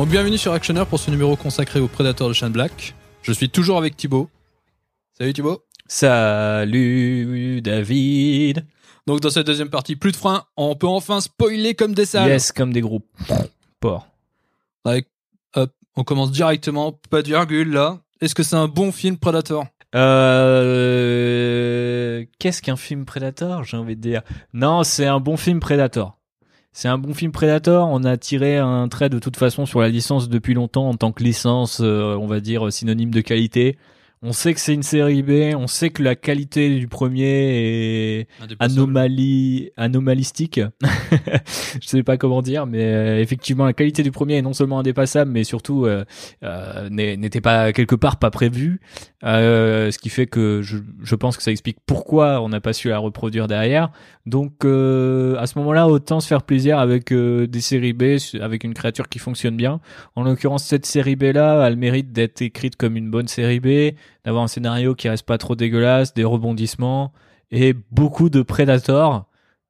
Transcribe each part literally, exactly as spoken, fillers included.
Donc bienvenue sur Actionneur pour ce numéro consacré au Predator de Shane Black. Je suis toujours avec Thibaut. Salut Thibaut. Salut David. Donc dans cette deuxième partie, plus de frein, on peut enfin spoiler comme des salles. Yes, comme des gros porcs. Avec, hop, on commence directement, pas de virgule là. Est-ce que c'est un bon film Predator ? Euh... Qu'est-ce qu'un film Predator ? J'ai envie de dire. Non, c'est un bon film Predator. C'est un bon film Predator. On a tiré un trait de toute façon sur la licence depuis longtemps en tant que licence, euh, on va dire, synonyme de qualité. On sait que c'est une série B, on sait que la qualité du premier est anomalie, anomalistique. Je sais pas comment dire, mais euh, effectivement, la qualité du premier est non seulement indépassable, mais surtout euh, euh, n'était pas quelque part pas prévue. Euh, ce qui fait que je, je pense que ça explique pourquoi on n'a pas su la reproduire derrière. Donc euh, à ce moment-là, autant se faire plaisir avec euh, des séries B, avec une créature qui fonctionne bien. En l'occurrence, cette série B-là a le mérite d'être écrite comme une bonne série B, d'avoir un scénario qui reste pas trop dégueulasse, des rebondissements et beaucoup de Predator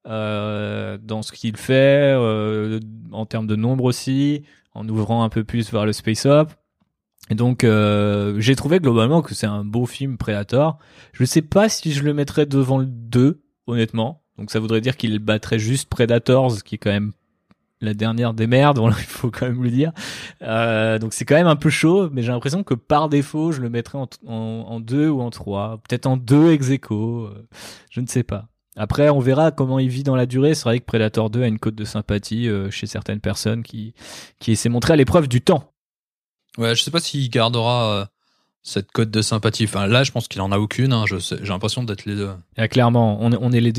euh, dans ce qu'il fait, euh, en termes de nombre aussi, en ouvrant un peu plus vers le space op. Et donc euh, j'ai trouvé globalement que c'est un beau film Predator. Je sais pas si je le mettrais devant le deux, honnêtement. Donc ça voudrait dire qu'il battrait juste Predators, qui est quand même la dernière des merdes, voilà, il faut quand même le dire. Euh, donc c'est quand même un peu chaud, mais j'ai l'impression que par défaut, je le mettrais en, en, en deux ou en trois, peut-être en deux ex aequo, euh, je ne sais pas. Après, on verra comment il vit dans la durée. C'est vrai que Predator deux a une cote de sympathie euh, chez certaines personnes qui, qui s'est montré à l'épreuve du temps. Ouais, je sais pas s'il gardera euh, cette cote de sympathie. Enfin, là, je pense qu'il en a aucune. Hein. Je sais, j'ai l'impression d'être les deux. Ah, clairement, on est, on est les deux,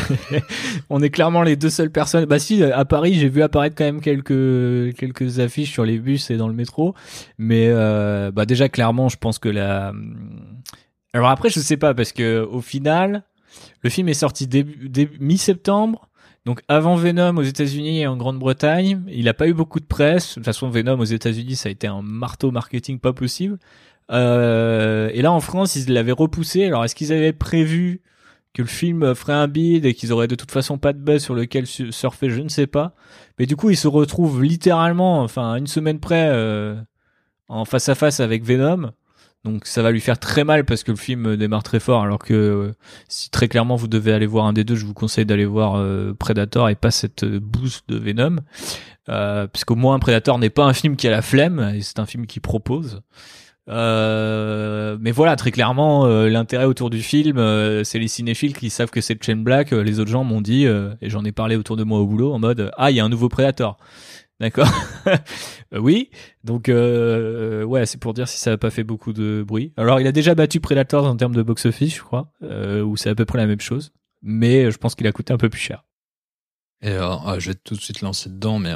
on est clairement les deux seules personnes. Bah si, à Paris, j'ai vu apparaître quand même quelques quelques affiches sur les bus et dans le métro. Mais euh, bah déjà, clairement, je pense que la. Alors après, je sais pas parce que au final, le film est sorti début, début mi-septembre. Donc avant Venom aux États-Unis et en Grande-Bretagne, il a pas eu beaucoup de presse. De toute façon, Venom aux États-Unis, ça a été un marteau marketing pas possible. Euh, et là en France, ils l'avaient repoussé. Alors est-ce qu'ils avaient prévu que le film ferait un bid et qu'ils auraient de toute façon pas de buzz sur lequel surfer, je ne sais pas. Mais du coup, ils se retrouvent littéralement, enfin à une semaine près, euh, en face à face avec Venom. Donc ça va lui faire très mal parce que le film démarre très fort, alors que euh, si très clairement vous devez aller voir un des deux, je vous conseille d'aller voir euh, Predator et pas cette euh, boost de Venom, euh, puisqu'au moins Predator n'est pas un film qui a la flemme, et c'est un film qui propose. Euh, mais voilà, très clairement, euh, l'intérêt autour du film, euh, c'est les cinéphiles qui savent que c'est Shane Black. Euh, les autres gens m'ont dit, euh, et j'en ai parlé autour de moi au boulot, en mode ah, il y a un nouveau Predator. D'accord. euh, oui. Donc euh, ouais, c'est pour dire si ça a pas fait beaucoup de bruit. Alors il a déjà battu Predators en termes de box-office, je crois, euh, où c'est à peu près la même chose. Mais je pense qu'il a coûté un peu plus cher. Et euh, ah, je vais tout de suite lancer dedans, mais euh,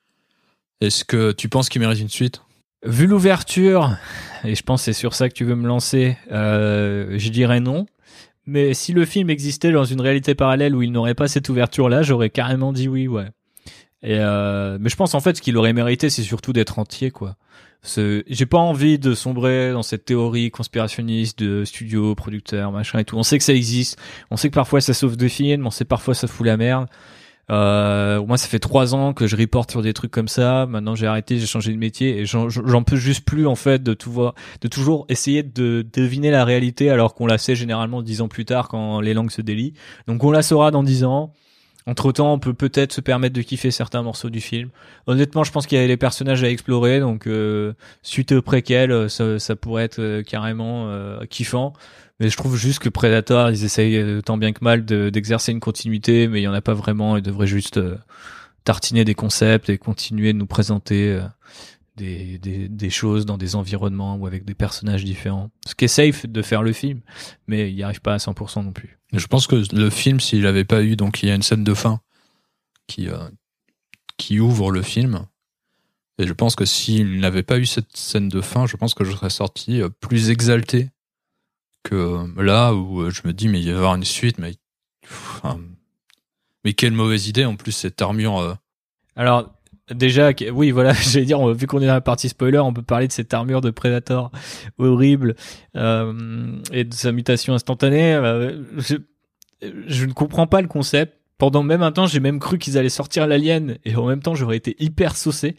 est-ce que tu penses qu'il mérite une suite ? Vu l'ouverture, et je pense que c'est sur ça que tu veux me lancer, euh, je dirais non. Mais si le film existait dans une réalité parallèle où il n'aurait pas cette ouverture-là, j'aurais carrément dit oui, ouais. Et euh, mais je pense en fait ce qu'il aurait mérité, c'est surtout d'être entier, quoi. C'est, j'ai pas envie de sombrer dans cette théorie conspirationniste de studio, producteur, machin et tout. On sait que ça existe, on sait que parfois ça sauve des films, on sait que parfois ça fout la merde. Euh, moi ça fait trois ans que je reporte sur des trucs comme ça. Maintenant j'ai arrêté, j'ai changé de métier et j'en, j'en peux juste plus en fait de tout voir, de toujours essayer de deviner la réalité alors qu'on la sait généralement dix ans plus tard quand les langues se délient. Donc on la saura dans dix ans. Entre-temps, on peut peut-être se permettre de kiffer certains morceaux du film. Honnêtement, je pense qu'il y a les personnages à explorer, donc euh, suite au préquel, ça, ça pourrait être euh, carrément euh, kiffant. Mais je trouve juste que Predator, ils essayent euh, tant bien que mal de, d'exercer une continuité, mais il y en a pas vraiment. Ils devraient juste euh, tartiner des concepts et continuer de nous présenter euh, des, des, des choses dans des environnements ou avec des personnages différents. Ce qui est safe de faire le film, mais il n'y arrive pas à cent pour cent non plus. Je pense que le film, s'il avait pas eu, donc il y a une scène de fin qui euh, qui ouvre le film, et je pense que s'il n'avait pas eu cette scène de fin, je pense que je serais sorti euh, plus exalté que euh, là où euh, je me dis mais il va y avoir une suite, mais enfin, mais quelle mauvaise idée en plus cette armure. Euh... Alors déjà, oui, voilà, j'allais dire, vu qu'on est dans la partie spoiler, on peut parler de cette armure de Predator horrible euh, et de sa mutation instantanée. Euh, je, je ne comprends pas le concept. Pendant même un temps, j'ai même cru qu'ils allaient sortir l'alien et en même temps, j'aurais été hyper saucé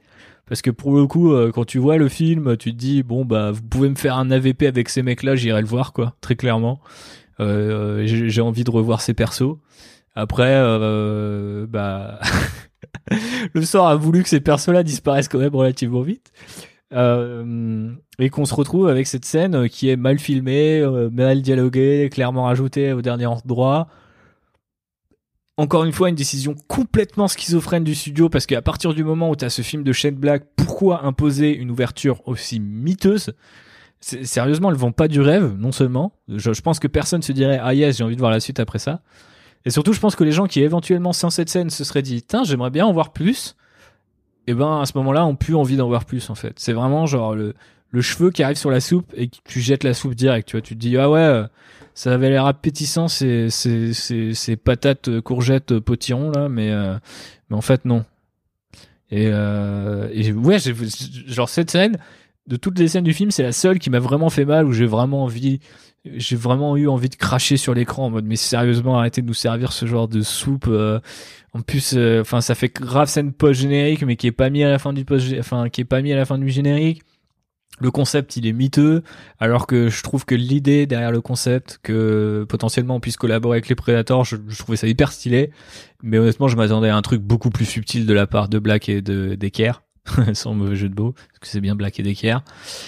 Parce que pour le coup, euh, quand tu vois le film, tu te dis bon bah vous pouvez me faire un A V P avec ces mecs-là, j'irai le voir quoi, très clairement. Euh, j'ai, j'ai envie de revoir ces persos. Après, euh, bah le sort a voulu que ces persos-là disparaissent quand même relativement vite. Euh, et qu'on se retrouve avec cette scène qui est mal filmée, euh, mal dialoguée, clairement rajoutée au dernier endroit. Encore une fois, une décision complètement schizophrène du studio, parce qu'à partir du moment où tu as ce film de Shane Black, pourquoi imposer une ouverture aussi miteuse ? C'est, sérieusement, elles vont pas du rêve, non seulement. Je, je pense que personne se dirait « Ah yes, j'ai envie de voir la suite après ça ». Et surtout, je pense que les gens qui éventuellement, sans cette scène, se seraient dit « Tiens, j'aimerais bien en voir plus », et ben à ce moment-là, ont plus envie d'en voir plus, en fait. C'est vraiment genre le, le cheveu qui arrive sur la soupe et que tu jettes la soupe direct, tu vois. Tu te dis « Ah ouais... » ça avait l'air appétissant, ces, ces, ces, ces patates, courgettes, potirons, là, mais, euh, mais en fait, non. Et, euh, et ouais, j'ai, genre, cette scène, de toutes les scènes du film, c'est la seule qui m'a vraiment fait mal, où j'ai vraiment envie, j'ai vraiment eu envie de cracher sur l'écran, en mode, mais sérieusement, arrêtez de nous servir ce genre de soupe, euh, en plus, enfin, euh, ça fait grave scène post-générique, mais qui est pas mis à la fin du post, enfin, qui est pas mis à la fin du générique. Le concept, il est miteux, alors que je trouve que l'idée derrière le concept, que potentiellement on puisse collaborer avec les Predators, je, je trouvais ça hyper stylé. Mais honnêtement, je m'attendais à un truc beaucoup plus subtil de la part de Black et de Decker, sans mauvais jeu de mots, parce que c'est bien Black et Decker.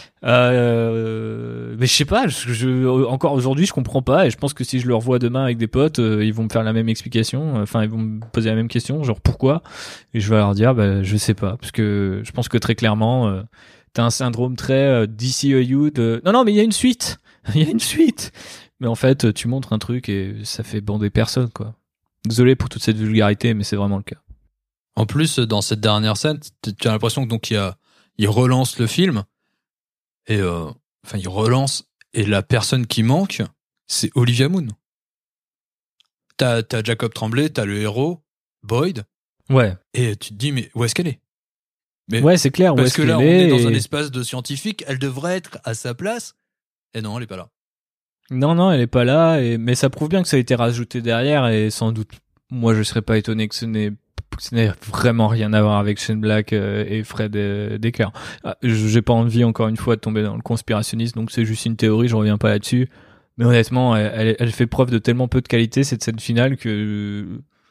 Euh, mais je sais pas, je, je, encore aujourd'hui, je comprends pas, et je pense que si je le revois demain avec des potes, euh, ils vont me faire la même explication, enfin, ils vont me poser la même question, genre pourquoi, et je vais leur dire, bah, je sais pas, parce que je pense que très clairement, euh, t'as un syndrome très euh, D C E U de non non mais il y a une suite, il y a une suite. Mais en fait, tu montres un truc et ça fait bander personne quoi. Désolé pour toute cette vulgarité, mais c'est vraiment le cas. En plus, dans cette dernière scène, tu as l'impression que donc il y a, il relance le film et euh, enfin il relance et la personne qui manque, c'est Olivia Munn. T'as t'as Jacob Tremblay, t'as le héros Boyd. Ouais. Et tu te dis mais où est-ce qu'elle est? Mais ouais, c'est clair. Parce est-ce que là, on est est dans et... un espace de scientifique, elle devrait être à sa place. Et non, elle est pas là. Non, non, elle est pas là. Et... Mais ça prouve bien que ça a été rajouté derrière. Et sans doute, moi, je serais pas étonné que ce n'ait, que ce n'ait vraiment rien à voir avec Shane Black et Fred Decker. Ah, j'ai pas envie, encore une fois, de tomber dans le conspirationnisme. Donc c'est juste une théorie, je reviens pas là-dessus. Mais honnêtement, elle, elle, elle fait preuve de tellement peu de qualité, cette scène finale, que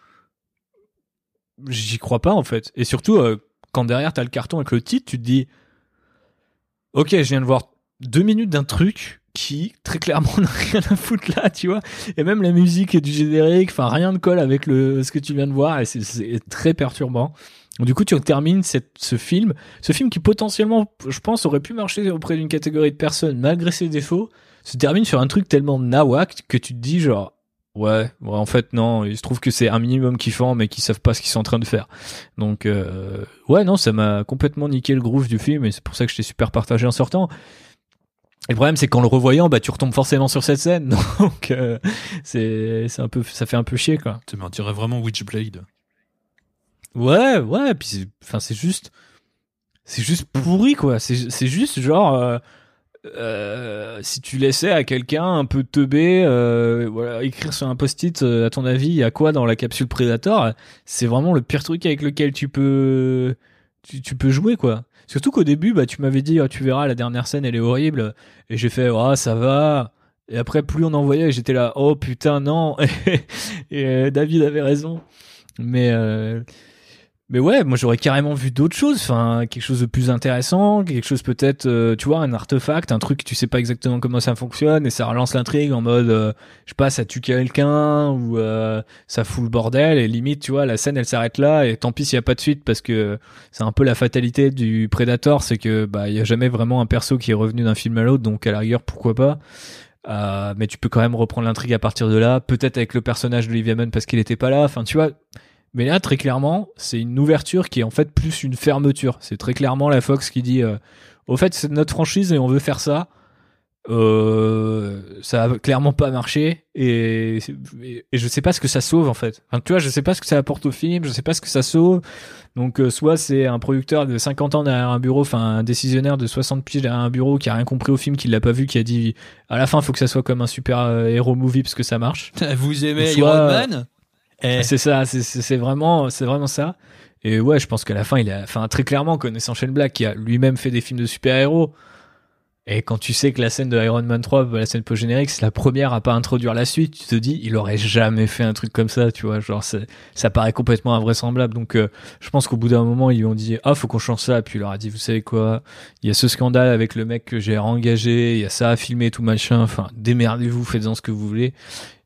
j'y crois pas, en fait. Et surtout... Euh, quand derrière t'as le carton avec le titre, tu te dis ok, je viens de voir deux minutes d'un truc qui très clairement n'a rien à foutre là, tu vois, et même la musique du générique, enfin rien ne colle avec le ce que tu viens de voir, et c'est, c'est très perturbant. Du coup, tu termines cette, ce film, ce film qui potentiellement, je pense, aurait pu marcher auprès d'une catégorie de personnes malgré ses défauts, se termine sur un truc tellement nawak que tu te dis genre Ouais, ouais, en fait non, il se trouve que c'est un minimum kiffant mais qui savent pas ce qu'ils sont en train de faire. Donc euh, ouais, non, ça m'a complètement niqué le groove du film et c'est pour ça que j'étais super partagé en sortant. Et le problème c'est qu'en le revoyant, bah tu retombes forcément sur cette scène. Donc euh, c'est c'est un peu ça fait un peu chier quoi. Tu m'en dirais vraiment Witchblade. Ouais, ouais, puis c'est enfin c'est juste c'est juste pourri quoi, c'est c'est juste genre euh, Euh, si tu laissais à quelqu'un un peu teubé euh, voilà, écrire sur un post-it euh, à ton avis il y a quoi dans la capsule Predator, c'est vraiment le pire truc avec lequel tu peux tu, tu peux jouer quoi. Surtout qu'au début bah tu m'avais dit oh, tu verras la dernière scène elle est horrible et j'ai fait ah oh, ça va et après plus on en voyait j'étais là oh putain non et euh, David avait raison mais euh, Mais ouais, moi j'aurais carrément vu d'autres choses, enfin quelque chose de plus intéressant, quelque chose peut-être, euh, tu vois, un artefact, un truc tu sais pas exactement comment ça fonctionne et ça relance l'intrigue en mode, euh, je sais pas, ça tue quelqu'un ou euh, ça fout le bordel et limite tu vois la scène elle s'arrête là et tant pis s'il y a pas de suite parce que c'est un peu la fatalité du Predator, c'est que bah il y a jamais vraiment un perso qui est revenu d'un film à l'autre donc à la rigueur pourquoi pas. Euh, mais tu peux quand même reprendre l'intrigue à partir de là, peut-être avec le personnage d'Olivia Munn parce qu'il était pas là, enfin tu vois. Mais là, très clairement, c'est une ouverture qui est en fait plus une fermeture. C'est très clairement la Fox qui dit euh, au fait, c'est notre franchise et on veut faire ça. Euh, ça a clairement pas marché et, et, et je sais pas ce que ça sauve en fait. Enfin, tu vois, je sais pas ce que ça apporte au film, je sais pas ce que ça sauve. Donc, euh, soit c'est un producteur de cinquante ans derrière un bureau, enfin un décisionnaire de soixante piges derrière un bureau qui a rien compris au film, qui l'a pas vu, qui a dit à la fin, faut que ça soit comme un super euh, héros movie parce que ça marche. Vous aimez soit, Iron Man? Eh. C'est ça, c'est, c'est, c'est vraiment, c'est vraiment ça. Et ouais, je pense qu'à la fin, il a, enfin, très clairement, connaissant Shane Black, qui a lui-même fait des films de super-héros. Et quand tu sais que la scène de Iron Man trois, la scène post-générique, c'est la première à pas introduire la suite, tu te dis, il aurait jamais fait un truc comme ça, tu vois, genre, c'est, ça paraît complètement invraisemblable. Donc, euh, je pense qu'au bout d'un moment, ils lui ont dit, ah, faut qu'on change ça. Puis il leur a dit, vous savez quoi, il y a ce scandale avec le mec que j'ai engagé, il y a ça à filmer, tout machin, enfin, démerdez-vous, faites-en ce que vous voulez.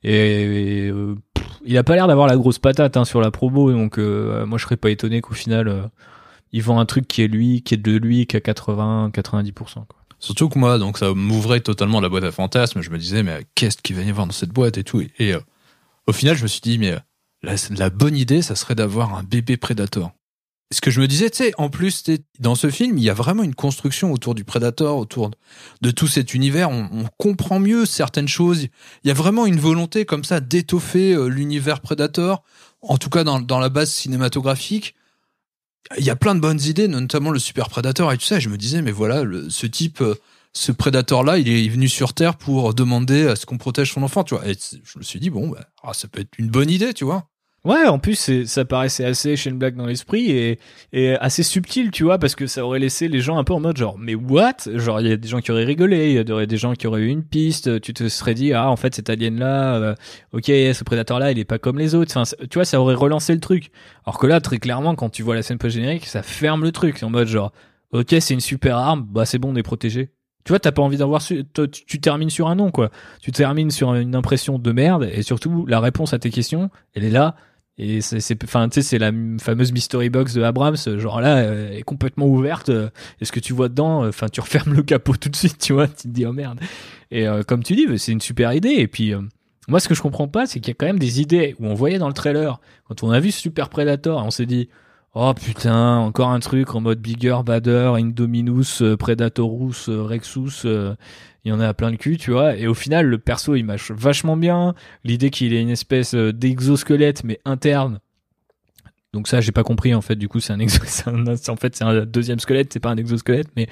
Et, et euh, pff, il a pas l'air d'avoir la grosse patate, hein, sur la promo, donc, euh, moi, je serais pas étonné qu'au final, euh, il vend un truc qui est lui, qui est de lui, qui a quatre-vingts, quatre-vingt-dix pour cent, quoi. Surtout que moi, donc ça m'ouvrait totalement la boîte à fantasmes. Je me disais, mais qu'est-ce qu'il va y avoir dans cette boîte et tout. Et, et euh, au final, je me suis dit, mais euh, la, la bonne idée, ça serait d'avoir un bébé Predator. Ce que je me disais, tu sais, en plus, dans ce film, il y a vraiment une construction autour du Predator, autour de tout cet univers. On, on comprend mieux certaines choses. Il y a vraiment une volonté comme ça d'étoffer euh, l'univers Predator, en tout cas dans, dans la base cinématographique. Il y a plein de bonnes idées, notamment le Super Predator et tout ça. Et je me disais, mais voilà, le, ce type, ce Predator-là, il est venu sur Terre pour demander à ce qu'on protège son enfant, tu vois. Et je me suis dit, bon, bah, ah, ça peut être une bonne idée, tu vois. Ouais, en plus, c'est, ça paraissait assez Shane Black dans l'esprit et, et assez subtil, tu vois, parce que ça aurait laissé les gens un peu en mode genre, mais what? Genre, il y a des gens qui auraient rigolé, il y aurait des gens qui auraient eu une piste, tu te serais dit, ah, en fait, cet alien-là, euh, ok, ce prédateur-là, il est pas comme les autres. Enfin, tu vois, ça aurait relancé le truc. Alors que là, très clairement, quand tu vois la scène post-générique, ça ferme le truc. C'est en mode genre, ok, c'est une super arme, bah, c'est bon, on est protégé. Tu vois, t'as pas envie d'en voir, su- tu, tu termines sur un nom, quoi. Tu termines sur une impression de merde et surtout, la réponse à tes questions, elle est là. Et c'est, c'est, enfin, tu sais, c'est la fameuse mystery box de Abrams, genre là, euh, est complètement ouverte. Euh, et ce que tu vois dedans, enfin, euh, tu refermes le capot tout de suite, tu vois, tu te dis, oh merde. Et euh, comme tu dis, c'est une super idée. Et puis, euh, moi, ce que je comprends pas, c'est qu'il y a quand même des idées où on voyait dans le trailer, quand on a vu Super Predator, on s'est dit, oh putain, encore un truc en mode bigger, badder, Indominus, euh, Predatorus, euh, Rexus, euh, il y en a plein de cul, tu vois. Et au final, le perso, il marche vachement bien. L'idée qu'il ait une espèce d'exosquelette, mais interne. Donc ça, j'ai pas compris, en fait. Du coup, c'est un, exo- c'est un en fait, c'est un deuxième squelette, c'est pas un exosquelette, mais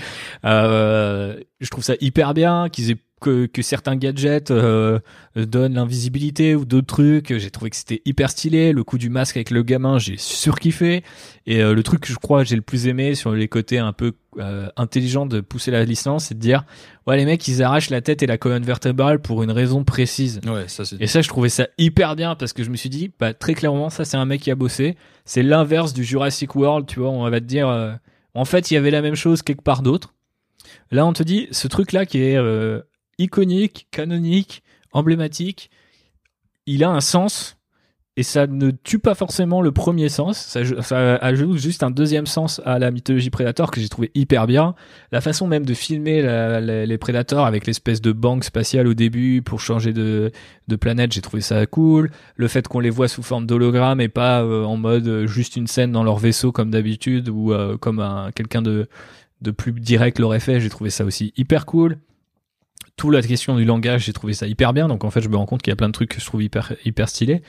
euh, je trouve ça hyper bien qu'ils aient que, que certains gadgets euh, donnent l'invisibilité ou d'autres trucs. J'ai trouvé que c'était hyper stylé. Le coup du masque avec le gamin, j'ai surkiffé. Et euh, le truc que je crois que j'ai le plus aimé sur les côtés un peu euh, intelligents de pousser la licence, c'est de dire ouais, les mecs, ils arrachent la tête et la colonne vertébrale pour une raison précise. Ouais, ça c'est. Et ça, je trouvais ça hyper bien parce que je me suis dit, bah très clairement, ça c'est un mec qui a bossé. C'est l'inverse du Jurassic World, tu vois. On va te dire, euh, en fait, il y avait la même chose quelque part d'autre. Là, on te dit, ce truc-là qui est euh, iconique, canonique, emblématique, il a un sens et ça ne tue pas forcément le premier sens, ça, ça ajoute juste un deuxième sens à la mythologie Predator que j'ai trouvé hyper bien. La façon même de filmer la, la, les Predators avec l'espèce de banque spatiale au début pour changer de, de planète, j'ai trouvé ça cool. Le fait qu'on les voit sous forme d'hologramme et pas euh, en mode euh, juste une scène dans leur vaisseau comme d'habitude ou euh, comme un, quelqu'un de, de plus direct l'aurait fait, j'ai trouvé ça aussi hyper cool. Toute la question du langage, j'ai trouvé ça hyper bien. Donc en fait, je me rends compte qu'il y a plein de trucs que je trouve hyper hyper stylés.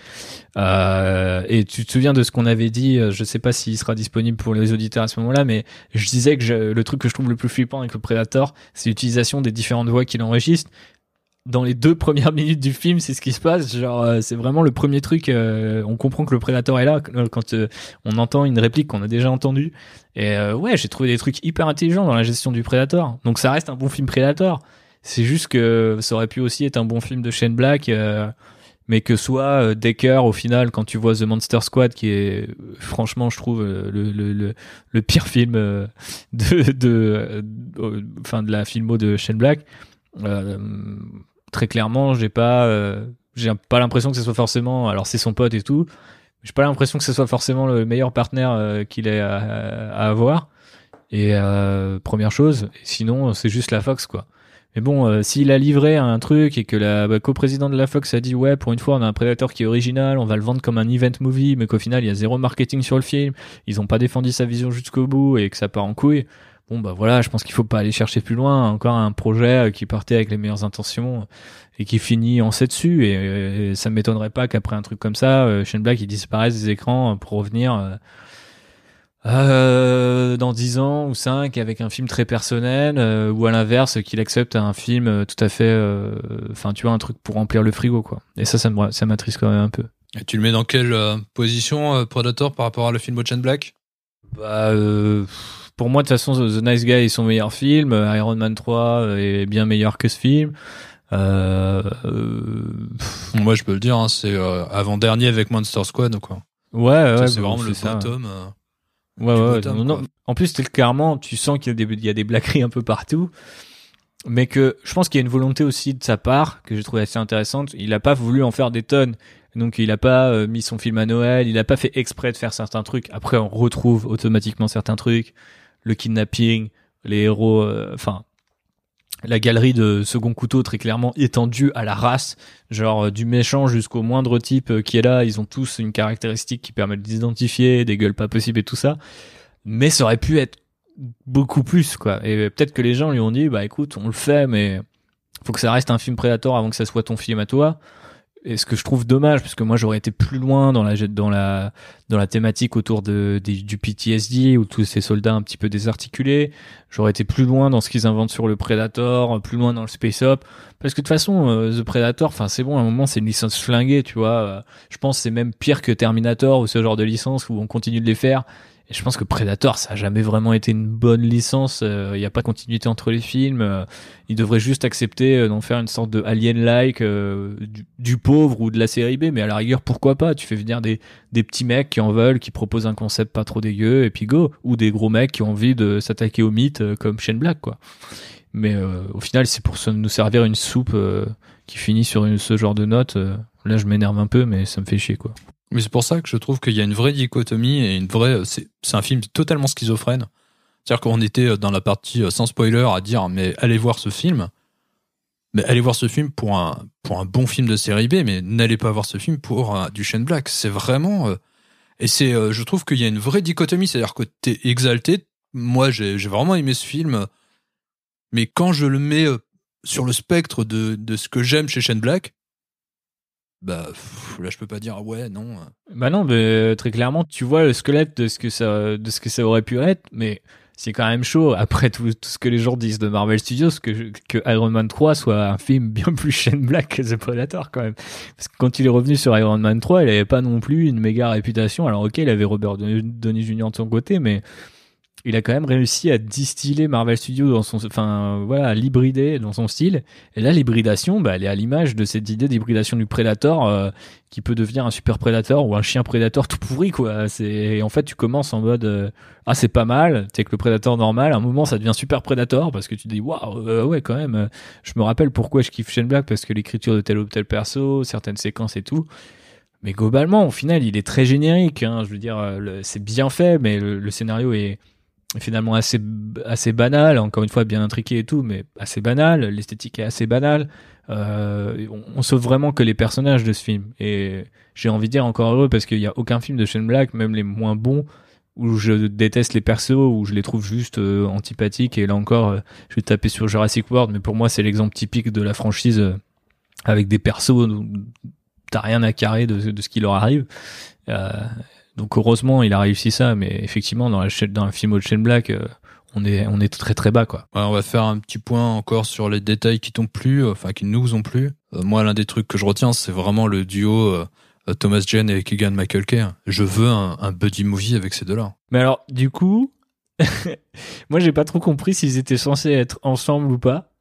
Euh, et tu te souviens de ce qu'on avait dit, je sais pas s'il sera disponible pour les auditeurs à ce moment-là, mais je disais que je, le truc que je trouve le plus flippant avec le Predator, c'est l'utilisation des différentes voix qu'il enregistre. Dans les deux premières minutes du film, c'est ce qui se passe. Genre, euh, c'est vraiment le premier truc. Euh, on comprend que le Predator est là quand euh, on entend une réplique qu'on a déjà entendue. Et euh, ouais, j'ai trouvé des trucs hyper intelligents dans la gestion du Predator. Donc ça reste un bon film Predator. C'est juste que ça aurait pu aussi être un bon film de Shane Black, euh, mais que soit euh, Decker au final, quand tu vois The Monster Squad, qui est euh, franchement, je trouve euh, le, le le le pire film euh, de de euh, enfin de la filmo de Shane Black. Euh, très clairement, j'ai pas euh, j'ai pas l'impression que ce soit forcément. Alors c'est son pote et tout. J'ai pas l'impression que ce soit forcément le meilleur partenaire euh, qu'il ait à, à avoir. Et euh, première chose. Et sinon, c'est juste la Fox, quoi. Mais bon, euh, s'il a livré un truc et que la bah, coprésidente de la Fox a dit ouais, pour une fois on a un Predator qui est original, on va le vendre comme un event movie, mais qu'au final il y a zéro marketing sur le film, ils ont pas défendu sa vision jusqu'au bout et que ça part en couille. Bon bah voilà, je pense qu'il faut pas aller chercher plus loin. Encore un projet qui partait avec les meilleures intentions et qui finit en sept dessus. Et, et ça m'étonnerait pas qu'après un truc comme ça, euh, Shane Black il disparaisse des écrans pour revenir. Euh, Euh, dans dix ans ou cinq avec un film très personnel euh, ou à l'inverse qu'il accepte un film euh, tout à fait enfin euh, tu vois un truc pour remplir le frigo quoi. Et ça ça me ça m'attriste quand même un peu. Et tu le mets dans quelle euh, position euh, Predator par rapport à le film de Shane Black? Bah, euh, pour moi, de toute façon, The Nice Guy est son meilleur film. Iron Man trois est bien meilleur que ce film. Euh, euh, Moi, je peux le dire, hein, c'est euh, avant-dernier avec Monster Squad, quoi. Ouais, ouais, ça, c'est bah, vraiment c'est le ça. bottom. Euh, ouais, du ouais. bottom, non, non. quoi. En plus, c'est clairement, tu sens qu'il y a des, il y a des blagueries un peu partout. Mais que je pense qu'il y a une volonté aussi de sa part que j'ai trouvé assez intéressante. Il a pas voulu en faire des tonnes. Donc il a pas euh, mis son film à Noël, il a pas fait exprès de faire certains trucs. Après on retrouve automatiquement certains trucs, le kidnapping, les héros, enfin euh, la galerie de second couteau très clairement étendue à la race, genre euh, du méchant jusqu'au moindre type euh, qui est là, ils ont tous une caractéristique qui permet de l'identifier, des gueules pas possibles et tout ça. Mais ça aurait pu être beaucoup plus quoi. Et peut-être que les gens lui ont dit bah écoute on le fait mais faut que ça reste un film Predator avant que ça soit ton film à toi. Et ce que je trouve dommage, parce que moi j'aurais été plus loin dans la dans la dans la thématique autour de, de du P T S D ou tous ces soldats un petit peu désarticulés. J'aurais été plus loin dans ce qu'ils inventent sur le Predator, plus loin dans le Space Up, parce que de toute façon euh, The Predator, enfin c'est bon, à un moment c'est une licence flinguée, tu vois. Euh, je pense que c'est même pire que Terminator ou ce genre de licence où on continue de les faire. Et je pense que Predator, ça a jamais vraiment été une bonne licence. Il euh, n'y a pas de continuité entre les films. Euh, ils devraient juste accepter euh, d'en faire une sorte de Alien-like euh, du, du pauvre ou de la série B. Mais à la rigueur, pourquoi pas? Tu fais venir des, des petits mecs qui en veulent, qui proposent un concept pas trop dégueu, et puis go. Ou des gros mecs qui ont envie de s'attaquer au mythe euh, comme Shane Black, quoi. Mais euh, au final, c'est pour se, nous servir une soupe euh, qui finit sur une, ce genre de note. Euh, là, je m'énerve un peu, mais ça me fait chier, quoi. Mais c'est pour ça que je trouve qu'il y a une vraie dichotomie et une vraie. C'est, c'est un film totalement schizophrène. C'est-à-dire qu'on était dans la partie sans spoiler à dire mais allez voir ce film. Mais allez voir ce film pour un pour un bon film de série B, mais n'allez pas voir ce film pour uh, du Shane Black. C'est vraiment euh, et c'est euh, je trouve qu'il y a une vraie dichotomie, c'est-à-dire que t'es exalté. Moi j'ai j'ai vraiment aimé ce film, mais quand je le mets euh, sur le spectre de de ce que j'aime chez Shane Black. Bah pff, là je peux pas dire ouais non. Bah non, mais très clairement tu vois le squelette de ce que ça de ce que ça aurait pu être, mais c'est quand même chaud après tout, tout ce que les gens disent de Marvel Studios que que Iron Man trois soit un film bien plus Shane Black que The Predator quand même, parce que quand il est revenu sur Iron Man trois il avait pas non plus une méga réputation. Alors ok il avait Robert Downey junior de son côté, mais il a quand même réussi à distiller Marvel Studios dans son, enfin voilà, à l'hybrider dans son style. Et là, l'hybridation, bah, elle est à l'image de cette idée d'hybridation du Predator euh, qui peut devenir un super Predator ou un chien Predator tout pourri, quoi. C'est, et en fait, tu commences en mode euh, ah c'est pas mal, t'es que le Predator normal. À un moment, ça devient super Predator parce que tu te dis waouh, euh, ouais quand même. Euh, je me rappelle pourquoi je kiffe Shane Black parce que l'écriture de tel ou tel perso, certaines séquences et tout. Mais globalement, au final, il est très générique. Hein. Je veux dire, le, c'est bien fait, mais le, le scénario est finalement assez assez banal, encore une fois bien intriqué et tout, mais assez banal. L'esthétique est assez banale. Euh, on, on sauve vraiment que les personnages de ce film. Et j'ai envie de dire encore heureux parce qu'il y a aucun film de Shane Black, même les moins bons, où je déteste les persos, où je les trouve juste euh, antipathiques. Et là encore, euh, je vais taper sur Jurassic World, mais pour moi c'est l'exemple typique de la franchise euh, avec des persos où t'as rien à carrer de, de ce qui leur arrive. Euh, Donc heureusement, il a réussi ça, mais effectivement, dans, la, dans le film de Shane Black, euh, on est on est très très bas, quoi. Ouais, on va faire un petit point encore sur les détails qui t'ont plu, enfin qui nous ont plu. Euh, moi, l'un des trucs que je retiens, c'est vraiment le duo euh, Thomas Jane et Keegan Michael Kay. Je veux un, un buddy movie avec ces deux-là. Mais alors, du coup, moi, j'ai pas trop compris s'ils étaient censés être ensemble ou pas.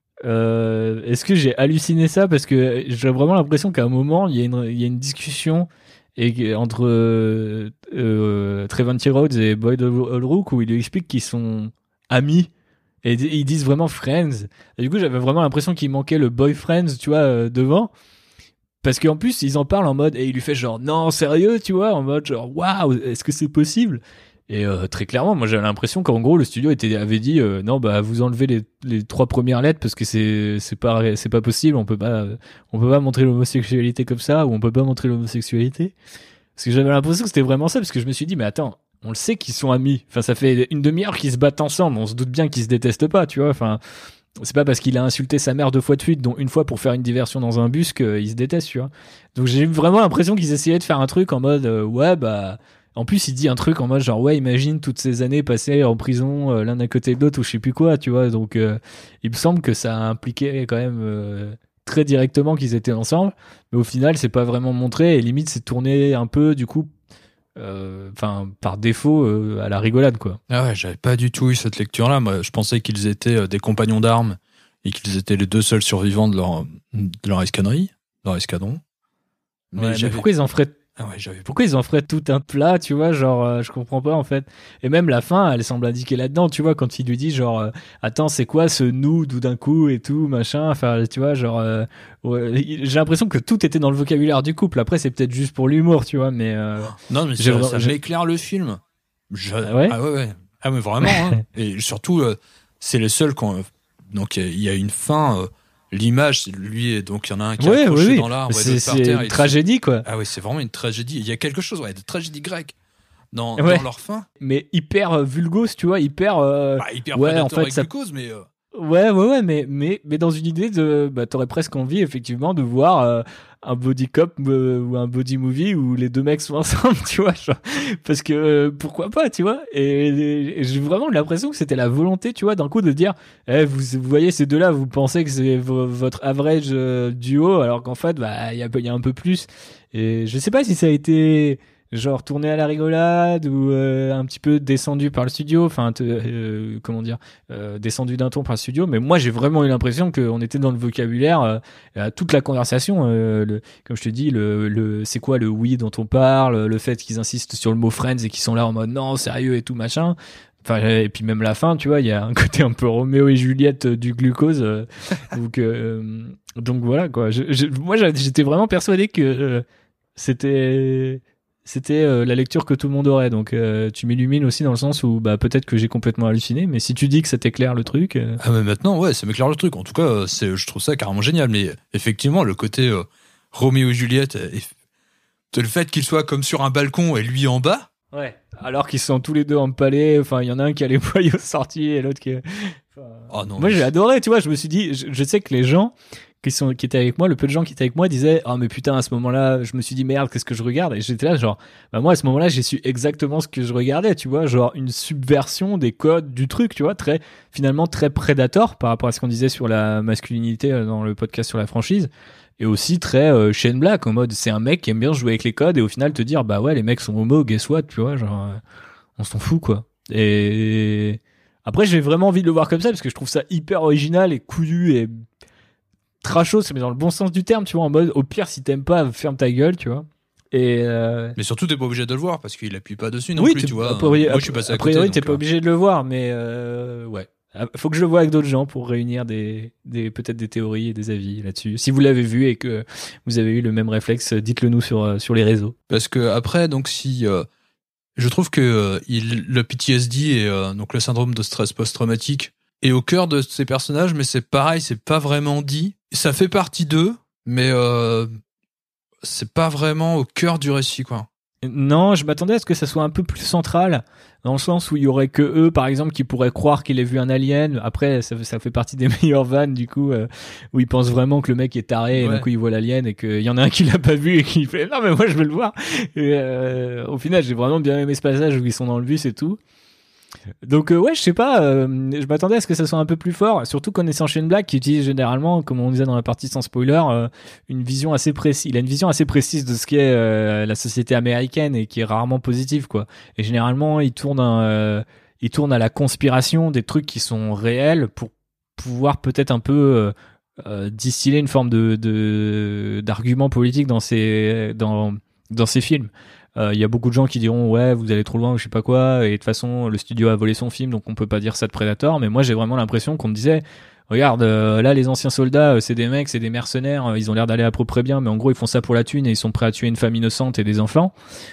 Euh, est-ce que j'ai halluciné ça parce que j'ai vraiment l'impression qu'à un moment, il y a une il y a une discussion. Et entre euh, euh, Trevante Rhodes et Boyd Holbrook où il lui explique qu'ils sont amis et ils disent vraiment friends. Et du coup, j'avais vraiment l'impression qu'il manquait le boyfriends, tu vois, euh, devant. Parce qu'en plus, ils en parlent en mode et il lui fait genre non sérieux, tu vois, en mode genre waouh, est-ce que c'est possible? Et euh, très clairement, moi j'avais l'impression qu'en gros le studio était, avait dit euh, non bah vous enlevez les, les trois premières lettres parce que c'est c'est pas c'est pas possible, on peut pas on peut pas montrer l'homosexualité comme ça ou on peut pas montrer l'homosexualité. Parce que j'avais l'impression que c'était vraiment ça parce que je me suis dit mais attends, on le sait qu'ils sont amis. Enfin ça fait une demi-heure qu'ils se battent ensemble, on se doute bien qu'ils se détestent pas, tu vois. Enfin c'est pas parce qu'il a insulté sa mère deux fois de suite, dont une fois pour faire une diversion dans un bus qu'ils se détestent, tu vois. Donc j'ai eu vraiment l'impression qu'ils essayaient de faire un truc en mode euh, ouais bah en plus, il dit un truc en mode genre ouais, imagine toutes ces années passées en prison euh, l'un à côté de l'autre ou je sais plus quoi, tu vois. Donc, euh, il me semble que ça impliquait quand même euh, très directement qu'ils étaient ensemble, mais au final, c'est pas vraiment montré et limite, c'est tourné un peu du coup enfin euh, par défaut euh, à la rigolade quoi. Ah ouais, j'avais pas du tout eu cette lecture-là. Moi, je pensais qu'ils étaient euh, des compagnons d'armes et qu'ils étaient les deux seuls survivants de leur de leur escadrille, leur escadron. Mais, ouais, mais pourquoi ils en feraient ah ouais, j'avais... pourquoi ils en feraient tout un plat, tu vois, genre euh, je comprends pas en fait. Et même la fin, elle semble indiquer là-dedans, tu vois, quand il lui dit genre euh, attends, c'est quoi ce nous d'où d'un coup et tout machin, enfin tu vois, genre euh, ouais, j'ai l'impression que tout était dans le vocabulaire du couple. Après c'est peut-être juste pour l'humour, tu vois, mais euh, non mais ça, ça m'éclaire le film. Je... Ah ouais, ah ouais ouais. Ah mais vraiment hein. Et surtout euh, c'est les seuls quand donc il y a une fin euh, l'image, lui, donc il y en a un qui ouais, est accroché oui, oui. dans l'arbre. C'est, c'est une tragédie, quoi. Ah oui, c'est vraiment une tragédie. Il y a quelque chose, ouais, de tragédie grecque dans, ouais. dans leur fin. Mais hyper euh, vulgose, tu vois, hyper. Euh... Bah, hyper ouais, prédateur en fait, avec ça... glucose, mais. Euh... Ouais, ouais, ouais, mais, mais, mais dans une idée de. Bah, t'aurais presque envie, effectivement, de voir euh, un body cop euh, ou un body movie où les deux mecs sont ensemble, tu vois. Genre, parce que euh, pourquoi pas, tu vois. Et, et, et j'ai vraiment l'impression que c'était la volonté, tu vois, d'un coup de dire eh, vous, vous voyez ces deux-là, vous pensez que c'est v- votre average euh, duo, alors qu'en fait, bah, il y a, y a un peu plus. Et je sais pas si ça a été. Genre tourné à la rigolade ou euh, un petit peu descendu par le studio, enfin te, euh, comment dire, euh, descendu d'un ton par le studio. Mais moi j'ai vraiment eu l'impression qu'on était dans le vocabulaire, euh, à toute la conversation. Euh, le, comme je te dis, le, le c'est quoi le oui dont on parle, le fait qu'ils insistent sur le mot friends et qu'ils sont là en mode non sérieux et tout machin. Enfin, et puis même la fin, tu vois, il y a un côté un peu Roméo et Juliette du glucose. Euh, donc euh, donc voilà quoi. Je, je, moi j'étais vraiment persuadé que euh, c'était C'était euh, la lecture que tout le monde aurait, donc euh, tu m'illumines aussi dans le sens où bah peut-être que j'ai complètement halluciné, mais si tu dis que ça t'éclaire le truc. Euh... Ah mais maintenant ouais, ça m'éclaire le truc. En tout cas, c'est, je trouve ça carrément génial. Mais effectivement, le côté euh, Roméo et Juliette, et le fait qu'il soit comme sur un balcon et lui en bas. Ouais. Alors qu'ils sont tous les deux empalés. Enfin, il y en a un qui a les boyaux sortis et l'autre qui. Enfin... Oh non. Moi j'ai adoré, tu vois. Je me suis dit, je, je sais que les gens qui sont qui étaient avec moi, le peu de gens qui étaient avec moi disaient ah oh, mais putain à ce moment-là je me suis dit merde qu'est-ce que je regarde, et j'étais là genre bah moi à ce moment-là j'ai su exactement ce que je regardais, tu vois, genre une subversion des codes du truc, tu vois, très finalement très prédateur par rapport à ce qu'on disait sur la masculinité dans le podcast sur la franchise, et aussi très euh, Shane Black en mode c'est un mec qui aime bien jouer avec les codes et au final te dire bah ouais les mecs sont homo, guess what, tu vois, genre euh, on s'en fout quoi. Et après j'ai vraiment envie de le voir comme ça parce que je trouve ça hyper original et couillu et trashos, mais dans le bon sens du terme, tu vois, en mode au pire si t'aimes pas ferme ta gueule, tu vois. Et euh... mais surtout t'es pas obligé de le voir parce qu'il appuie pas dessus non oui, plus, tu vois. Priori, moi je suis passé à côté. A priori donc, t'es pas euh... obligé de le voir, mais euh, ouais, faut que je le voie avec d'autres gens pour réunir des, des peut-être des théories et des avis là-dessus. Si vous l'avez vu et que vous avez eu le même réflexe, dites-le nous sur sur les réseaux. Parce que après donc si euh, je trouve que euh, il, le P T S D et euh, donc le syndrome de stress post-traumatique est au cœur de ces personnages, mais c'est pareil, c'est pas vraiment dit. Ça fait partie d'eux, mais euh, c'est pas vraiment au cœur du récit, quoi. Non, je m'attendais à ce que ça soit un peu plus central, dans le sens où il y aurait que eux, par exemple, qui pourraient croire qu'il ait vu un alien. Après, ça, ça fait partie des meilleures vannes, du coup, euh, où ils pensent vraiment que le mec est taré, ouais. Et d'un coup, il voit l'alien, et qu'il y en a un qui l'a pas vu, et qui fait « Non, mais moi, je veux le voir !» Et euh, au final, j'ai vraiment bien aimé ce passage où ils sont dans le bus et tout. Donc euh, ouais, je sais pas, euh, je m'attendais à ce que ça soit un peu plus fort, surtout connaissant Shane Black qui utilise généralement, comme on disait dans la partie sans spoiler, euh, une vision assez précise. Il a une vision assez précise de ce qu'est euh, la société américaine et qui est rarement positive, quoi. Et généralement, il tourne, un, euh, il tourne à la conspiration des trucs qui sont réels pour pouvoir peut-être un peu euh, euh, distiller une forme de, de d'argument politique dans ses dans dans ses films. Il euh, y a beaucoup de gens qui diront ouais vous allez trop loin ou je sais pas quoi, et de toute façon le studio a volé son film donc on peut pas dire ça de Predator, mais moi j'ai vraiment l'impression qu'on me disait regarde euh, là les anciens soldats euh, c'est des mecs, c'est des mercenaires, euh, ils ont l'air d'aller à peu près bien mais en gros ils font ça pour la thune et ils sont prêts à tuer une femme innocente et des enfants,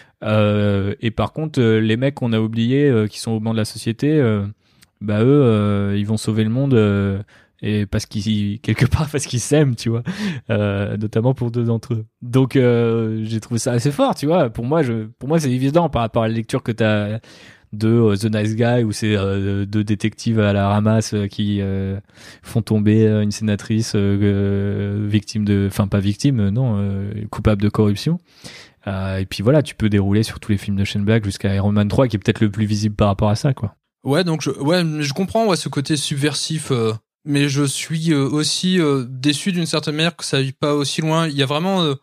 euh, et par contre euh, les mecs qu'on a oubliés euh, qui sont au banc de la société, euh, bah eux euh, ils vont sauver le monde euh, et parce qu'ils quelque part parce qu'ils s'aiment, tu vois, euh, notamment pour deux d'entre eux. Donc euh, j'ai trouvé ça assez fort, tu vois. Pour moi, je, pour moi c'est évident par rapport à la lecture que t'as de uh, The Nice Guy, où c'est euh, deux détectives à la ramasse euh, qui euh, font tomber euh, une sénatrice euh, victime de, enfin pas victime, euh, non, euh, coupable de corruption. Euh, et puis voilà, tu peux dérouler sur tous les films de Shane Black jusqu'à Iron Man trois, qui est peut-être le plus visible par rapport à ça, quoi. Ouais, donc je, ouais, je comprends ouais, ce côté subversif. Euh... Mais je suis euh, aussi euh, déçu d'une certaine manière que ça aille pas aussi loin. Il y a vraiment euh,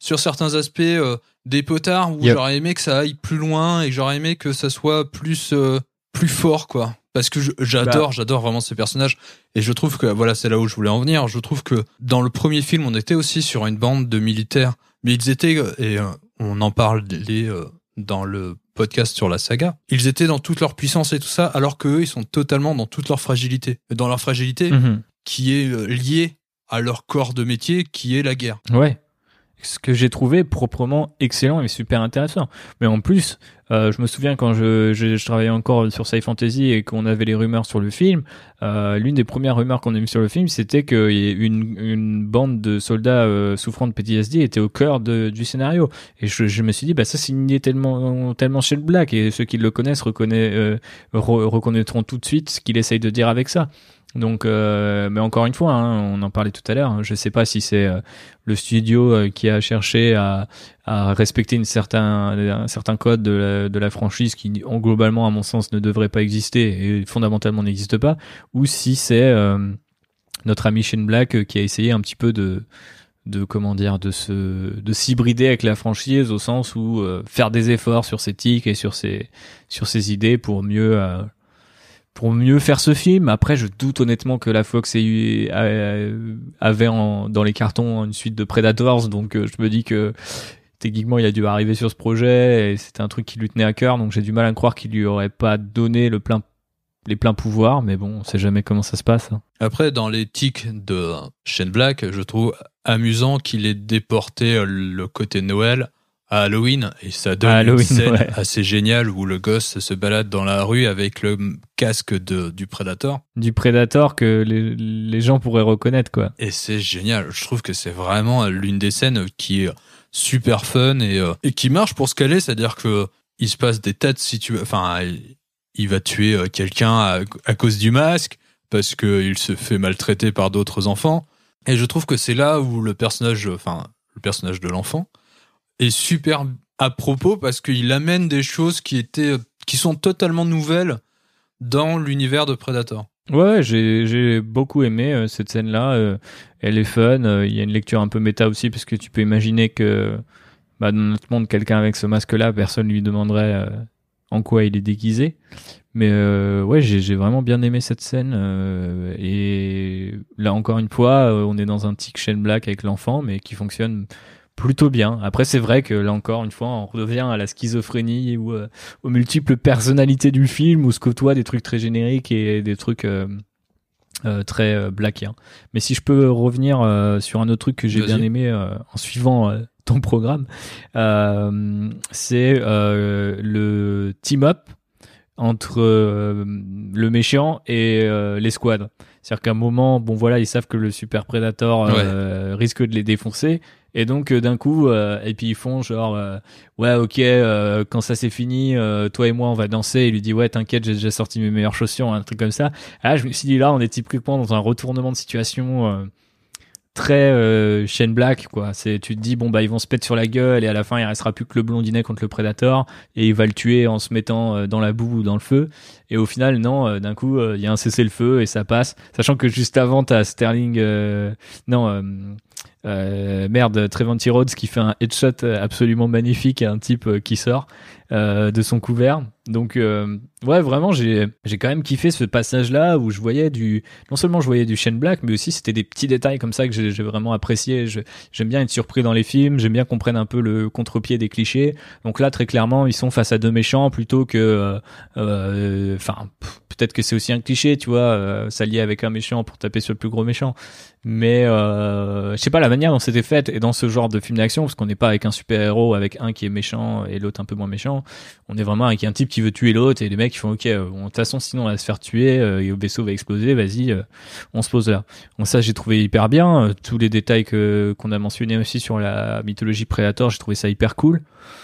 sur certains aspects euh, des potards où Yep. j'aurais aimé que ça aille plus loin et que j'aurais aimé que ça soit plus euh, plus fort quoi. Parce que je- j'adore, Bah. j'adore vraiment ces personnages et je trouve que voilà, c'est là où je voulais en venir. Je trouve que dans le premier film, on était aussi sur une bande de militaires, mais ils étaient et euh, on en parle les, euh, dans le podcast sur la saga. Ils étaient dans toute leur puissance et tout ça, alors qu'eux, ils sont totalement dans toute leur fragilité. Et dans leur fragilité, Mhm. qui est euh, liée à leur corps de métier, qui est la guerre. Ouais. Ce que j'ai trouvé proprement excellent et super intéressant. Mais en plus, euh, je me souviens quand je, je, je travaillais encore sur Sci Fantasy et qu'on avait les rumeurs sur le film, euh, l'une des premières rumeurs qu'on a eues sur le film, c'était qu'une une bande de soldats euh, souffrant de P T S D était au cœur de, du scénario. Et je, je me suis dit, bah ça c'est une idée tellement, tellement Shane Black, et ceux qui le connaissent reconnaît, euh, re- reconnaîtront tout de suite ce qu'il essaye de dire avec ça. Donc, euh, mais encore une fois, hein, on en parlait tout à l'heure. Hein, je sais pas si c'est euh, le studio euh, qui a cherché à, à respecter une certain, un certain code de la, de la franchise qui, en, globalement, à mon sens, ne devrait pas exister et fondamentalement n'existe pas, ou si c'est euh, notre ami Shane Black euh, qui a essayé un petit peu de, de comment dire, de se, de s'hybrider avec la franchise au sens où euh, faire des efforts sur ses tics et sur ses, sur ses idées pour mieux euh, pour mieux faire ce film. Après, je doute honnêtement que la Fox ait eu, avait en, dans les cartons une suite de Predators, donc euh, je me dis que techniquement il a dû arriver sur ce projet et c'était un truc qui lui tenait à cœur, donc j'ai du mal à croire qu'il lui aurait pas donné le plein, les pleins pouvoirs, mais bon, on sait jamais comment ça se passe. Après, dans les tics de Shane Black, je trouve amusant qu'il ait déporté le côté Noël à Halloween, et ça donne Halloween, une scène ouais. assez géniale où le gosse se balade dans la rue avec le casque de, du Predator. Du Predator que les, les gens pourraient reconnaître, quoi. Et c'est génial. Je trouve que c'est vraiment l'une des scènes qui est super fun et, euh, et qui marche pour ce qu'elle est, c'est-à-dire que il se passe des tas de situations. Enfin, il, il va tuer quelqu'un à, à cause du masque parce qu'il se fait maltraiter par d'autres enfants. Et je trouve que c'est là où le personnage, enfin, le personnage de l'enfant est super à propos parce qu'il amène des choses qui étaient, qui sont totalement nouvelles dans l'univers de Predator. Ouais, j'ai j'ai beaucoup aimé euh, cette scène-là. Euh, elle est fun. Euh, Il y a une lecture un peu méta aussi parce que tu peux imaginer que bah, dans notre monde, quelqu'un avec ce masque-là, personne lui demanderait euh, en quoi il est déguisé. Mais euh, ouais, j'ai j'ai vraiment bien aimé cette scène. Euh, et là encore une fois, euh, on est dans un tic Shane Black avec l'enfant, mais qui fonctionne plutôt bien. Après, c'est vrai que là encore une fois, on revient à la schizophrénie ou euh, aux multiples personnalités du film où se côtoient des trucs très génériques et des trucs euh, euh, très euh, blackiens. Mais si je peux revenir euh, sur un autre truc que j'ai Vas-y. bien aimé euh, en suivant euh, ton programme, euh, c'est euh, le team-up entre euh, le méchant et euh, l'escouade. C'est-à-dire qu'à un moment, bon voilà, ils savent que le Super Predator euh, risque de les défoncer, et donc euh, d'un coup, euh, et puis ils font genre, euh, ouais ok, euh, quand ça c'est fini, euh, toi et moi on va danser. Et il lui dit ouais t'inquiète, j'ai déjà sorti mes meilleures chaussures, un truc comme ça. Ah, je me suis dit là, on est typiquement dans un retournement de situation euh, très euh, Shane Black, quoi. C'est, tu te dis bon bah ils vont se péter sur la gueule et à la fin il restera plus que le blondinet contre le Predator et il va le tuer en se mettant euh, dans la boue ou dans le feu. Et au final non, euh, d'un coup il euh, y a un cessez-le-feu et ça passe, sachant que juste avant t'as Sterling, euh, non. Euh, Euh, merde, Trevante Rhodes qui fait un headshot absolument magnifique à un type euh, qui sort euh, de son couvert. Donc euh, ouais, vraiment j'ai j'ai quand même kiffé ce passage là où je voyais du, non seulement je voyais du Shane Black, mais aussi c'était des petits détails comme ça que j'ai, j'ai vraiment apprécié. Je, j'aime bien être surpris dans les films, j'aime bien qu'on prenne un peu le contre-pied des clichés. Donc là très clairement ils sont face à deux méchants plutôt que enfin euh, euh, peut-être que c'est aussi un cliché, tu vois, euh, s'allier avec un méchant pour taper sur le plus gros méchant. Mais euh, je sais pas, la manière dont c'était fait et dans ce genre de film d'action, parce qu'on n'est pas avec un super-héros avec un qui est méchant et l'autre un peu moins méchant, on est vraiment avec un type qui veut tuer l'autre et les mecs qui font ok, bon, de toute façon sinon on va se faire tuer euh, et le vaisseau va exploser, vas-y, euh, on se pose là. Bon, ça j'ai trouvé hyper bien, euh, tous les détails que qu'on a mentionnés aussi sur la mythologie Predator, j'ai trouvé ça hyper cool.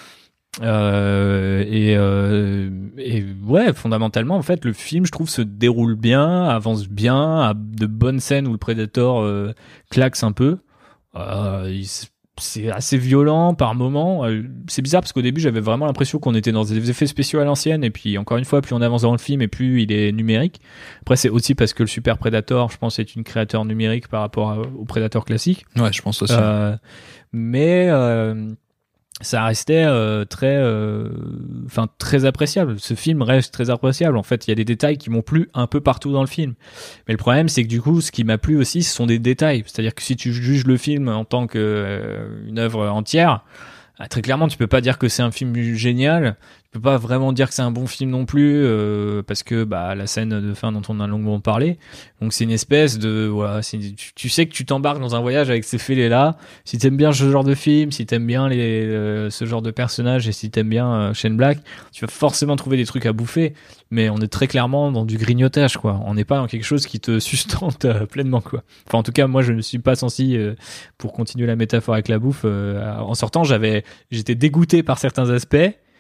Euh, et, euh, et ouais, fondamentalement en fait le film je trouve se déroule bien, avance bien, a de bonnes scènes où le Predator euh, claque un peu. Euh, il, c'est assez violent par moments. C'est bizarre parce qu'au début j'avais vraiment l'impression qu'on était dans des effets spéciaux à l'ancienne, et puis encore une fois, plus on avance dans le film et plus il est numérique. Après c'est aussi parce que le Super Predator, je pense, est une créature numérique par rapport à, au Predator classique. Ouais, je pense aussi. Euh, mais euh, ça restait euh, très enfin euh, très appréciable. Ce film reste très appréciable. En fait, il y a des détails qui m'ont plu un peu partout dans le film. Mais le problème, c'est que du coup, ce qui m'a plu aussi, ce sont des détails. C'est-à-dire que si tu juges le film en tant que euh, une œuvre entière, très clairement, tu peux pas dire que c'est un film génial. Tu peux pas vraiment dire que c'est un bon film non plus, euh, parce que bah la scène de fin dont on a longuement parlé. Donc c'est une espèce de voilà, c'est, tu, tu sais que tu t'embarques dans un voyage avec ces fêlés-là. Si t'aimes bien ce genre de film, si t'aimes bien les euh, ce genre de personnages et si t'aimes bien euh, Shane Black, tu vas forcément trouver des trucs à bouffer. Mais on est très clairement dans du grignotage, quoi. On n'est pas dans quelque chose qui te sustente euh, pleinement, quoi. Enfin, en tout cas, moi, je ne suis pas senti euh, pour continuer la métaphore avec la bouffe. Euh, en sortant, j'avais, j'étais dégoûté par certains aspects.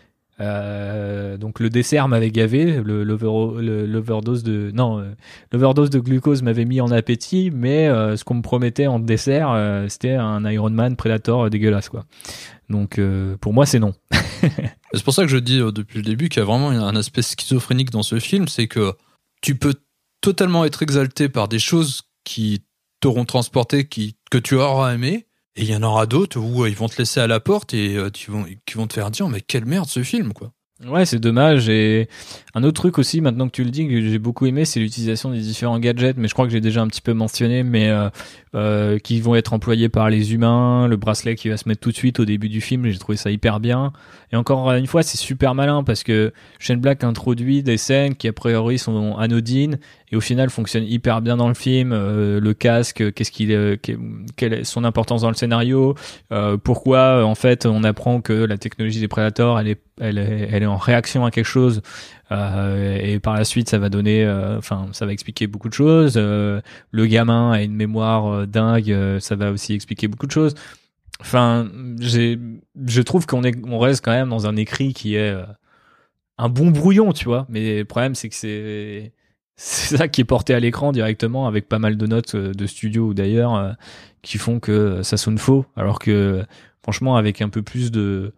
Euh, donc le dessert m'avait gavé, le, l'over, le, l'overdose de non, euh, l'overdose de glucose m'avait mis en appétit, mais euh, ce qu'on me promettait en dessert, euh, c'était un Iron Man Predator euh, dégueulasse, quoi. Donc euh, pour moi, c'est non. C'est pour ça que je dis euh, depuis le début qu'il y a vraiment un aspect schizophrénique dans ce film, c'est que tu peux totalement être exalté par des choses qui t'auront transporté, qui, que tu auras aimé, et il y en aura d'autres où euh, ils vont te laisser à la porte et euh, qui, vont, qui vont te faire dire mais quelle merde ce film, quoi. Ouais, c'est dommage. Et un autre truc aussi, maintenant que tu le dis, que j'ai beaucoup aimé, c'est l'utilisation des différents gadgets, mais je crois que j'ai déjà un petit peu mentionné, mais euh, euh, qui vont être employés par les humains, le bracelet qui va se mettre tout de suite au début du film, j'ai trouvé ça hyper bien. Et encore une fois, c'est super malin parce que Shane Black introduit des scènes qui a priori sont anodines et au final fonctionnent hyper bien dans le film. Euh, le casque, qu'est-ce qu'il, euh, quelle est son importance dans le scénario, euh, pourquoi en fait on apprend que la technologie des Predators, elle est Elle est, elle est en réaction à quelque chose, euh, et par la suite ça va donner, enfin euh, ça va expliquer beaucoup de choses. Euh, le gamin a une mémoire euh, dingue, euh, ça va aussi expliquer beaucoup de choses. Enfin, j'ai, je trouve qu'on est, on reste quand même dans un écrit qui est euh, un bon brouillon, tu vois. Mais le problème c'est que c'est, c'est ça qui est porté à l'écran directement avec pas mal de notes de studio ou d'ailleurs euh, qui font que ça sonne faux, alors que franchement avec un peu plus de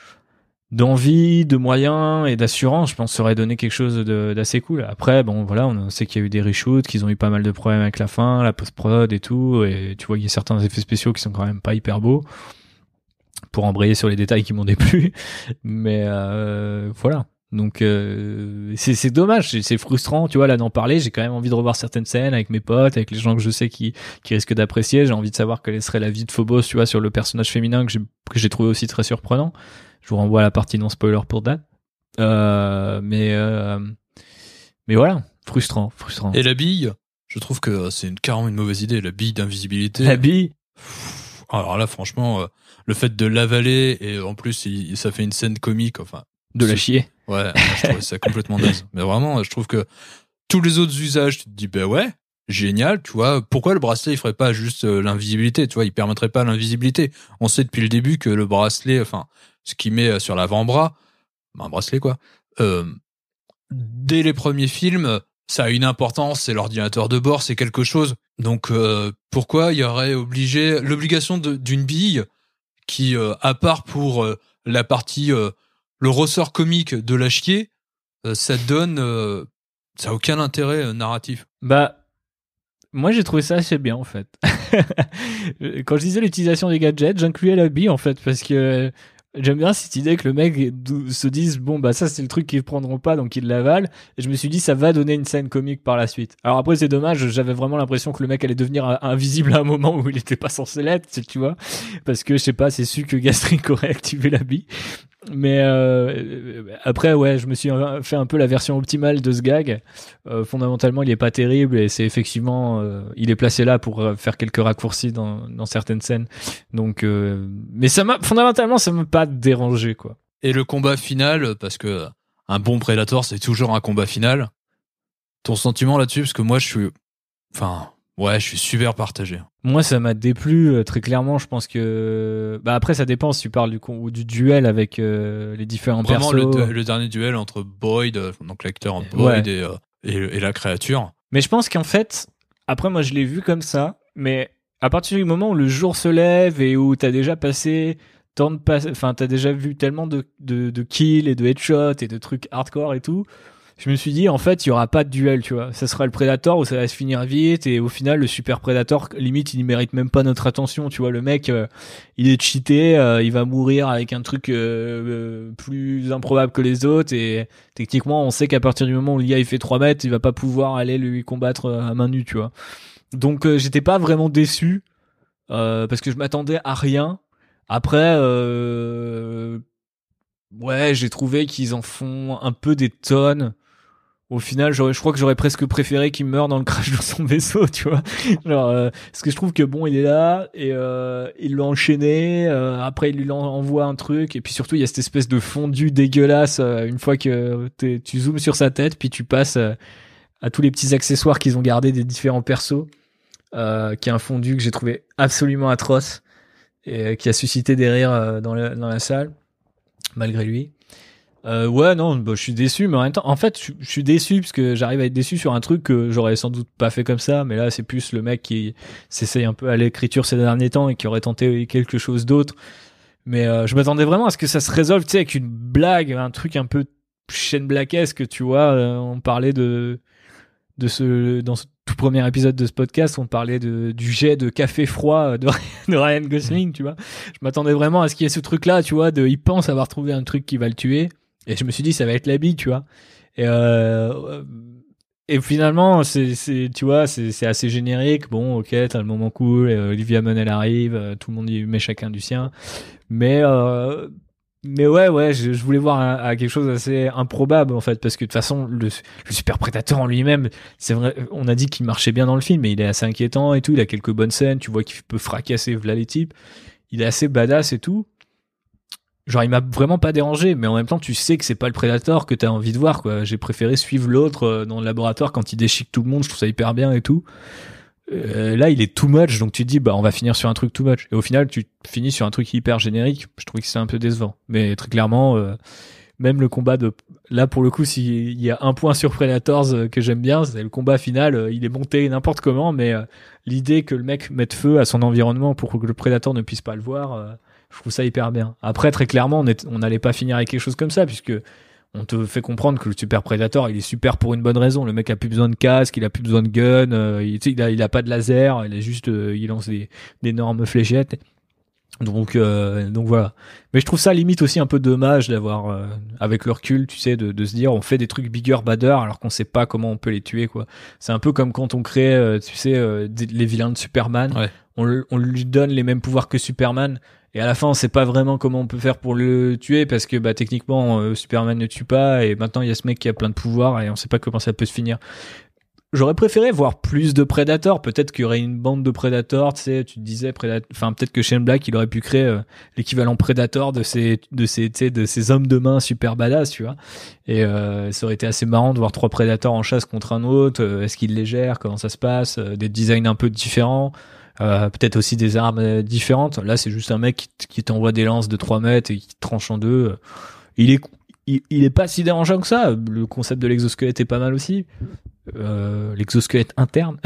d'envie, de moyens et d'assurance, je pense que ça aurait donné quelque chose de, d'assez cool. Après, bon, voilà, on sait qu'il y a eu des reshoots, qu'ils ont eu pas mal de problèmes avec la fin, la post-prod et tout, et tu vois, il y a certains effets spéciaux qui sont quand même pas hyper beaux, pour embrayer sur les détails qui m'ont déplu, mais euh, voilà. Donc euh, c'est, c'est dommage, c'est, c'est frustrant, tu vois, là d'en parler, j'ai quand même envie de revoir certaines scènes avec mes potes, avec les gens que je sais qui, qui risquent d'apprécier, j'ai envie de savoir quelle serait la vie de Phobos, tu vois, sur le personnage féminin que j'ai, que j'ai trouvé aussi très surprenant. Je vous renvoie à la partie non spoiler pour that. Euh, mais euh, mais voilà, frustrant, frustrant. Et la bille, je trouve que c'est une, carrément une mauvaise idée, la bille d'invisibilité. La bille. Alors là, franchement, euh, le fait de l'avaler et en plus, il, ça fait une scène comique, enfin. De la chier. Ouais, je trouve ça complètement naze. Mais vraiment, je trouve que tous les autres usages, tu te dis, ben ouais, génial, tu vois. Pourquoi le bracelet, il ferait pas juste euh, l'invisibilité, tu vois, il permettrait pas l'invisibilité. On sait depuis le début que le bracelet, enfin, ce qu'il met sur l'avant-bras, un bracelet quoi, euh, dès les premiers films, ça a une importance, c'est l'ordinateur de bord, c'est quelque chose. Donc euh, pourquoi il y aurait obligé l'obligation de, d'une bille qui, euh, à part pour euh, la partie, euh, le ressort comique de la chier, euh, ça donne, euh, ça a aucun intérêt euh, narratif. Bah, moi j'ai trouvé ça assez bien en fait. Quand je disais l'utilisation des gadgets, j'incluais la bille en fait parce que j'aime bien cette idée que le mec se dise bon bah ça c'est le truc qu'ils prendront pas donc ils l'avalent, et je me suis dit ça va donner une scène comique par la suite. Alors après c'est dommage, j'avais vraiment l'impression que le mec allait devenir invisible à un moment où il était pas censé l'être, tu vois, parce que je sais pas, c'est su que Gastric aurait activé la bille. Mais euh, après ouais, je me suis fait un peu la version optimale de ce gag. Euh, fondamentalement il est pas terrible et c'est effectivement euh, il est placé là pour faire quelques raccourcis dans, dans certaines scènes. Donc euh, mais ça m'a fondamentalement ça m'a pas dérangé quoi. Et le combat final, parce que un bon Predator c'est toujours un combat final. Ton sentiment là-dessus, parce que moi je suis, enfin ouais, je suis super partagé. Moi, ça m'a déplu, euh, très clairement. Je pense que... Bah après, ça dépend si tu parles du, con... du duel avec euh, les différents Vraiment, persos. Vraiment, le, le dernier duel entre Boyd, donc l'acteur Boyd, ouais. et, euh, et, et la créature. Mais je pense qu'en fait, après, moi, je l'ai vu comme ça, mais à partir du moment où le jour se lève et où t'as déjà passé tant de pas, enfin t'as déjà vu tellement de, de de kills et de headshots et de trucs hardcore et tout, je me suis dit en fait il y aura pas de duel, tu vois, ça sera le Predator où ça va se finir vite et au final le Super Predator limite il mérite même pas notre attention, tu vois, le mec euh, il est cheaté, euh, il va mourir avec un truc euh, euh, plus improbable que les autres et techniquement on sait qu'à partir du moment où le gars il fait trois mètres il va pas pouvoir aller lui combattre à main nue, tu vois. Donc euh, j'étais pas vraiment déçu euh, parce que je m'attendais à rien. Après, euh, ouais, j'ai trouvé qu'ils en font un peu des tonnes. Au final, j'aurais, je crois que j'aurais presque préféré qu'il meure dans le crash de son vaisseau, tu vois. Genre, euh, parce que je trouve que bon, il est là et euh, il l'a enchaîné. Euh, après, il lui en- envoie un truc et puis surtout, il y a cette espèce de fondu dégueulasse euh, une fois que t'es- tu zoomes sur sa tête, puis tu passes euh, à tous les petits accessoires qu'ils ont gardés des différents persos. Euh, qui est un fondu que j'ai trouvé absolument atroce et euh, qui a suscité des rires euh, dans, le, dans la salle, malgré lui. Euh, ouais, non, bah, je suis déçu, mais en même temps, en fait, je, je suis déçu parce que j'arrive à être déçu sur un truc que j'aurais sans doute pas fait comme ça, mais là, c'est plus le mec qui s'essaye un peu à l'écriture ces derniers temps et qui aurait tenté quelque chose d'autre. Mais euh, je m'attendais vraiment à ce que ça se résolve, tu sais, avec une blague, un truc un peu chaîne blackesque, tu vois. Euh, on parlait de de ce dans ce tout premier épisode de ce podcast, on parlait de du jet de café froid de, de Ryan Gosling, tu vois. Je m'attendais vraiment à ce qu'il y ait ce truc-là, tu vois, de il pense avoir trouvé un truc qui va le tuer, et je me suis dit ça va être la bille, tu vois. Et euh, et finalement, c'est c'est tu vois, c'est c'est assez générique. Bon, ok, t'as le moment cool, euh, Olivia Munn elle arrive, euh, tout le monde y met chacun du sien, mais euh, mais ouais, ouais, je, je voulais voir à, à quelque chose d'assez improbable en fait, parce que de toute façon, le, le Super Predator en lui-même, c'est vrai, on a dit qu'il marchait bien dans le film, mais il est assez inquiétant et tout. Il a quelques bonnes scènes, tu vois qu'il peut fracasser v'là les types. Il est assez badass et tout. Genre, il m'a vraiment pas dérangé, mais en même temps, tu sais que c'est pas le Predator que t'as envie de voir, quoi. J'ai préféré suivre l'autre euh, dans le laboratoire quand il déchique tout le monde, je trouve ça hyper bien et tout. Euh, là, il est too much, donc tu te dis, bah, on va finir sur un truc too much. Et au final, tu finis sur un truc hyper générique. Je trouvais que c'est un peu décevant. Mais très clairement, euh, même le combat de, là, pour le coup, s'il y a un point sur Predators euh, que j'aime bien, c'est le combat final. Euh, il est monté n'importe comment, mais euh, l'idée que le mec mette feu à son environnement pour que le Predator ne puisse pas le voir, euh, je trouve ça hyper bien. Après, très clairement, on est- on n'allait pas finir avec quelque chose comme ça, puisque on te fait comprendre que le Super Predator, il est super pour une bonne raison. Le mec a plus besoin de casque, il a plus besoin de gun, euh, il, tu sais, il, a, il a pas de laser, il est juste, euh, il lance des d'énormes fléchettes. Donc, euh, donc voilà. Mais je trouve ça limite aussi un peu dommage d'avoir, euh, avec le recul, tu sais, de, de se dire, on fait des trucs bigger, badder, alors qu'on sait pas comment on peut les tuer, quoi. C'est un peu comme quand on crée, euh, tu sais, euh, des- les vilains de Superman. Ouais. On, le- on lui donne les mêmes pouvoirs que Superman. Et à la fin, on sait pas vraiment comment on peut faire pour le tuer parce que bah techniquement euh, Superman ne tue pas et maintenant il y a ce mec qui a plein de pouvoirs et on sait pas comment ça peut se finir. J'aurais préféré voir plus de Predators. Peut-être qu'il y aurait une bande de Predators, tu sais, tu te disais Predator, enfin peut-être que Shane Black il aurait pu créer euh, l'équivalent Predator de ces de ces tu sais de ces hommes de main super badass, tu vois. Et euh, ça aurait été assez marrant de voir trois Predators en chasse contre un autre. Euh, est-ce qu'ils les gèrent, comment ça se passe, euh, des designs un peu différents. Euh, peut-être aussi des armes euh, différentes. Là, c'est juste un mec qui, t- qui t'envoie des lances de trois mètres et qui te tranche en deux. Il est, il, il est pas si dérangeant que ça. Le concept de l'exosquelette est pas mal aussi. Euh, l'exosquelette interne.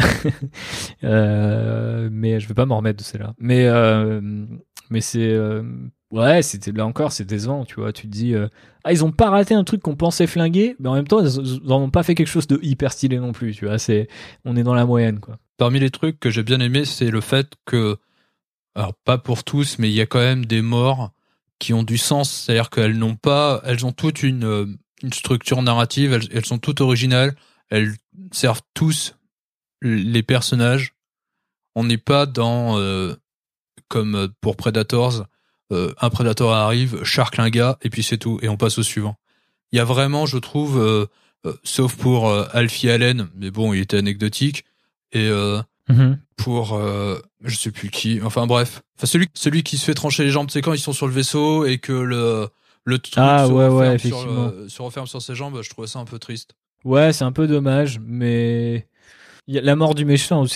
euh, mais je vais pas m'en remettre de celle-là. Mais, euh, mais c'est, euh, ouais, c'était là encore, c'est décevant, tu vois. Tu te dis, euh, ah, ils ont pas raté un truc qu'on pensait flinguer, mais en même temps, ils, ils en ont pas fait quelque chose de hyper stylé non plus, tu vois. C'est, on est dans la moyenne, quoi. Parmi les trucs que j'ai bien aimé, c'est le fait que, alors pas pour tous, mais il y a quand même des morts qui ont du sens. C'est-à-dire qu'elles n'ont pas, elles ont toute une, euh, une structure narrative, elles, elles sont toutes originales, elles servent tous les personnages. On n'est pas dans, euh, comme pour Predators, euh, un Predator arrive, charcle un gars, et puis c'est tout, et on passe au suivant. Il y a vraiment, je trouve, euh, euh, sauf pour euh, Alfie Allen, mais bon, il était anecdotique, et euh, Mm-hmm. pour euh, je sais plus qui, enfin bref, enfin celui celui qui se fait trancher les jambes, c'est quand ils sont sur le vaisseau et que le le truc Ah se, ouais, referme ouais, sur effectivement. le- se referme sur ses jambes, je trouvais ça un peu triste. Ouais, c'est un peu dommage, mais il y a la mort du méchant aussi.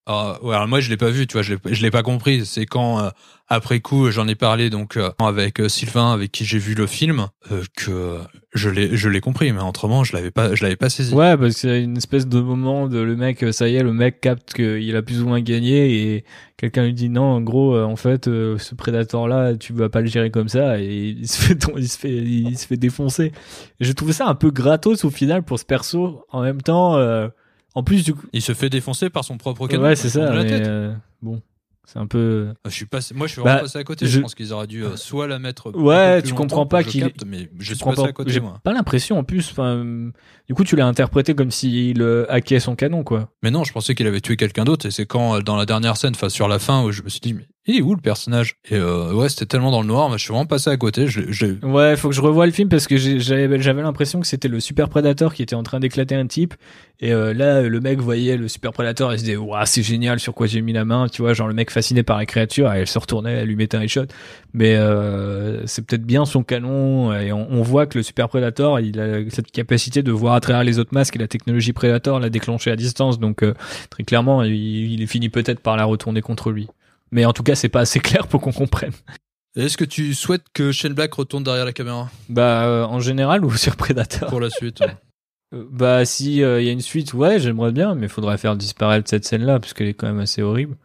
Ah, ouais, alors moi je l'ai pas vu, tu vois, je l'ai, je l'ai pas compris. C'est quand euh, après coup j'en ai parlé donc euh, avec euh, Sylvain, avec qui j'ai vu le film, euh, que je l'ai, je l'ai compris, mais autrement je l'avais pas, je l'avais pas saisi. Ouais, parce qu'il y a une espèce de moment de le mec, ça y est, le mec capte qu'il a plus ou moins gagné et quelqu'un lui dit non, en gros, euh, en fait, euh, ce prédateur-là, tu vas pas le gérer comme ça et il se fait, il se fait, il se fait défoncer. Et j'ai trouvé ça un peu gratos au final pour ce perso. En même temps, euh, en plus du coup, Il se fait défoncer par son propre canon. ouais, c'est ça. De la Mais tête. euh, bon, c'est un peu. Je suis passé, moi je suis vraiment Bah, passé à côté. je- Je pense qu'ils auraient dû euh, soit la mettre. un Ouais, peu plus tu longtemps comprends pour pas que je qu'il est- capte, mais je Je suis comprends passé pas. à côté J'ai moi. pas l'impression en plus. Enfin, du coup, tu l'as interprété comme s'il euh, hackait son canon, quoi. Mais non, je pensais qu'il avait tué quelqu'un d'autre et c'est quand euh, dans la dernière scène, enfin sur la fin, où je me suis dit mais il est où le personnage? Et euh, ouais, c'était tellement dans le noir, moi je suis vraiment passé à côté. Je, je... Ouais, faut que je revoie le film parce que j'ai- j'avais j'avais l'impression que c'était le Super Predator qui était en train d'éclater un type et euh, là le mec voyait le Super Predator et se disait waouh c'est génial sur quoi j'ai mis la main, tu vois, genre le mec fasciné par la créature et elle se retournait, elle lui mettait un headshot. Mais euh, c'est peut-être bien son canon et on, on voit que le Super Predator il a cette capacité de voir à travers les autres masques et la technologie Predator l'a déclenché à distance donc euh, très clairement il, il est fini peut-être par la retourner contre lui. Mais en tout cas c'est pas assez clair pour qu'on comprenne. Est-ce que tu souhaites que Shane Black retourne derrière la caméra Bah euh, en général ou sur Predator. pour la suite? Euh, Bah si il euh, y a une suite, ouais, j'aimerais bien, mais faudrait faire disparaître cette scène-là parce qu'elle est quand même assez horrible.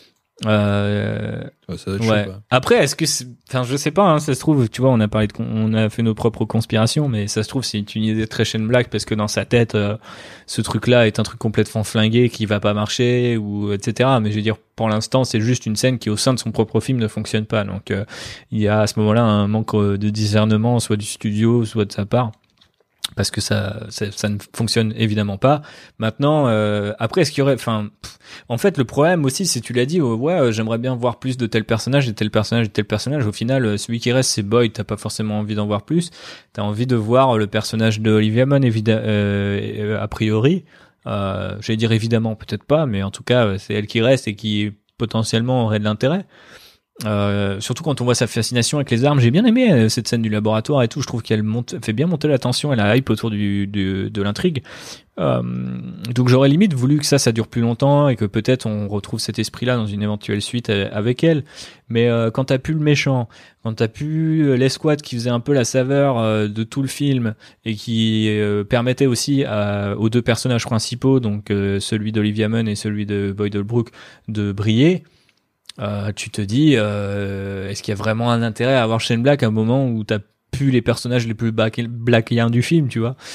Euh, Ouais, ça doit être ouais. chaud, quoi. Après, est-ce que, c'est... enfin, je sais pas, hein, ça se trouve, tu vois, on a parlé de, con- on a fait nos propres conspirations, mais ça se trouve c'est une idée très Shane Black parce que dans sa tête, euh, ce truc-là est un truc complètement flingué qui va pas marcher ou et cetera. Mais je veux dire, pour l'instant, c'est juste une scène qui au sein de son propre film ne fonctionne pas. Donc, euh, il y a à ce moment-là un manque euh, de discernement, soit du studio, soit de sa part. Parce que ça, ça, ça ne fonctionne évidemment pas. Maintenant, euh, après, est-ce qu'il y aurait, enfin, pff, en fait, le problème aussi, c'est tu l'as dit, oh, ouais, euh, j'aimerais bien voir plus de tel personnage, de tel personnage, de tel personnage. Au final, euh, celui qui reste, c'est Boyd. T'as pas forcément envie d'en voir plus. T'as envie de voir le personnage de Olivia Munn, évidemment, euh, a priori. Euh, j'allais dire évidemment, peut-être pas, mais en tout cas, c'est elle qui reste et qui potentiellement aurait de l'intérêt. Euh, surtout quand on voit sa fascination avec les armes. J'ai bien aimé euh, cette scène du laboratoire et tout. Je trouve qu'elle monte, fait bien monter la tension et la hype autour du, du de l'intrigue. Euh, donc j'aurais limite voulu que ça, ça dure plus longtemps et que peut-être on retrouve cet esprit-là dans une éventuelle suite avec elle. Mais euh, quand t'as pu le méchant, quand t'as pu l'escouade qui faisait un peu la saveur euh, de tout le film et qui euh, permettait aussi à, aux deux personnages principaux, donc euh, celui d'Olivia Munn et celui de Boyd Holbrook, de briller. Euh, tu te dis, euh, est-ce qu'il y a vraiment un intérêt à avoir Shane Black à un moment où t'as plus les personnages les plus blackiens du film, tu vois?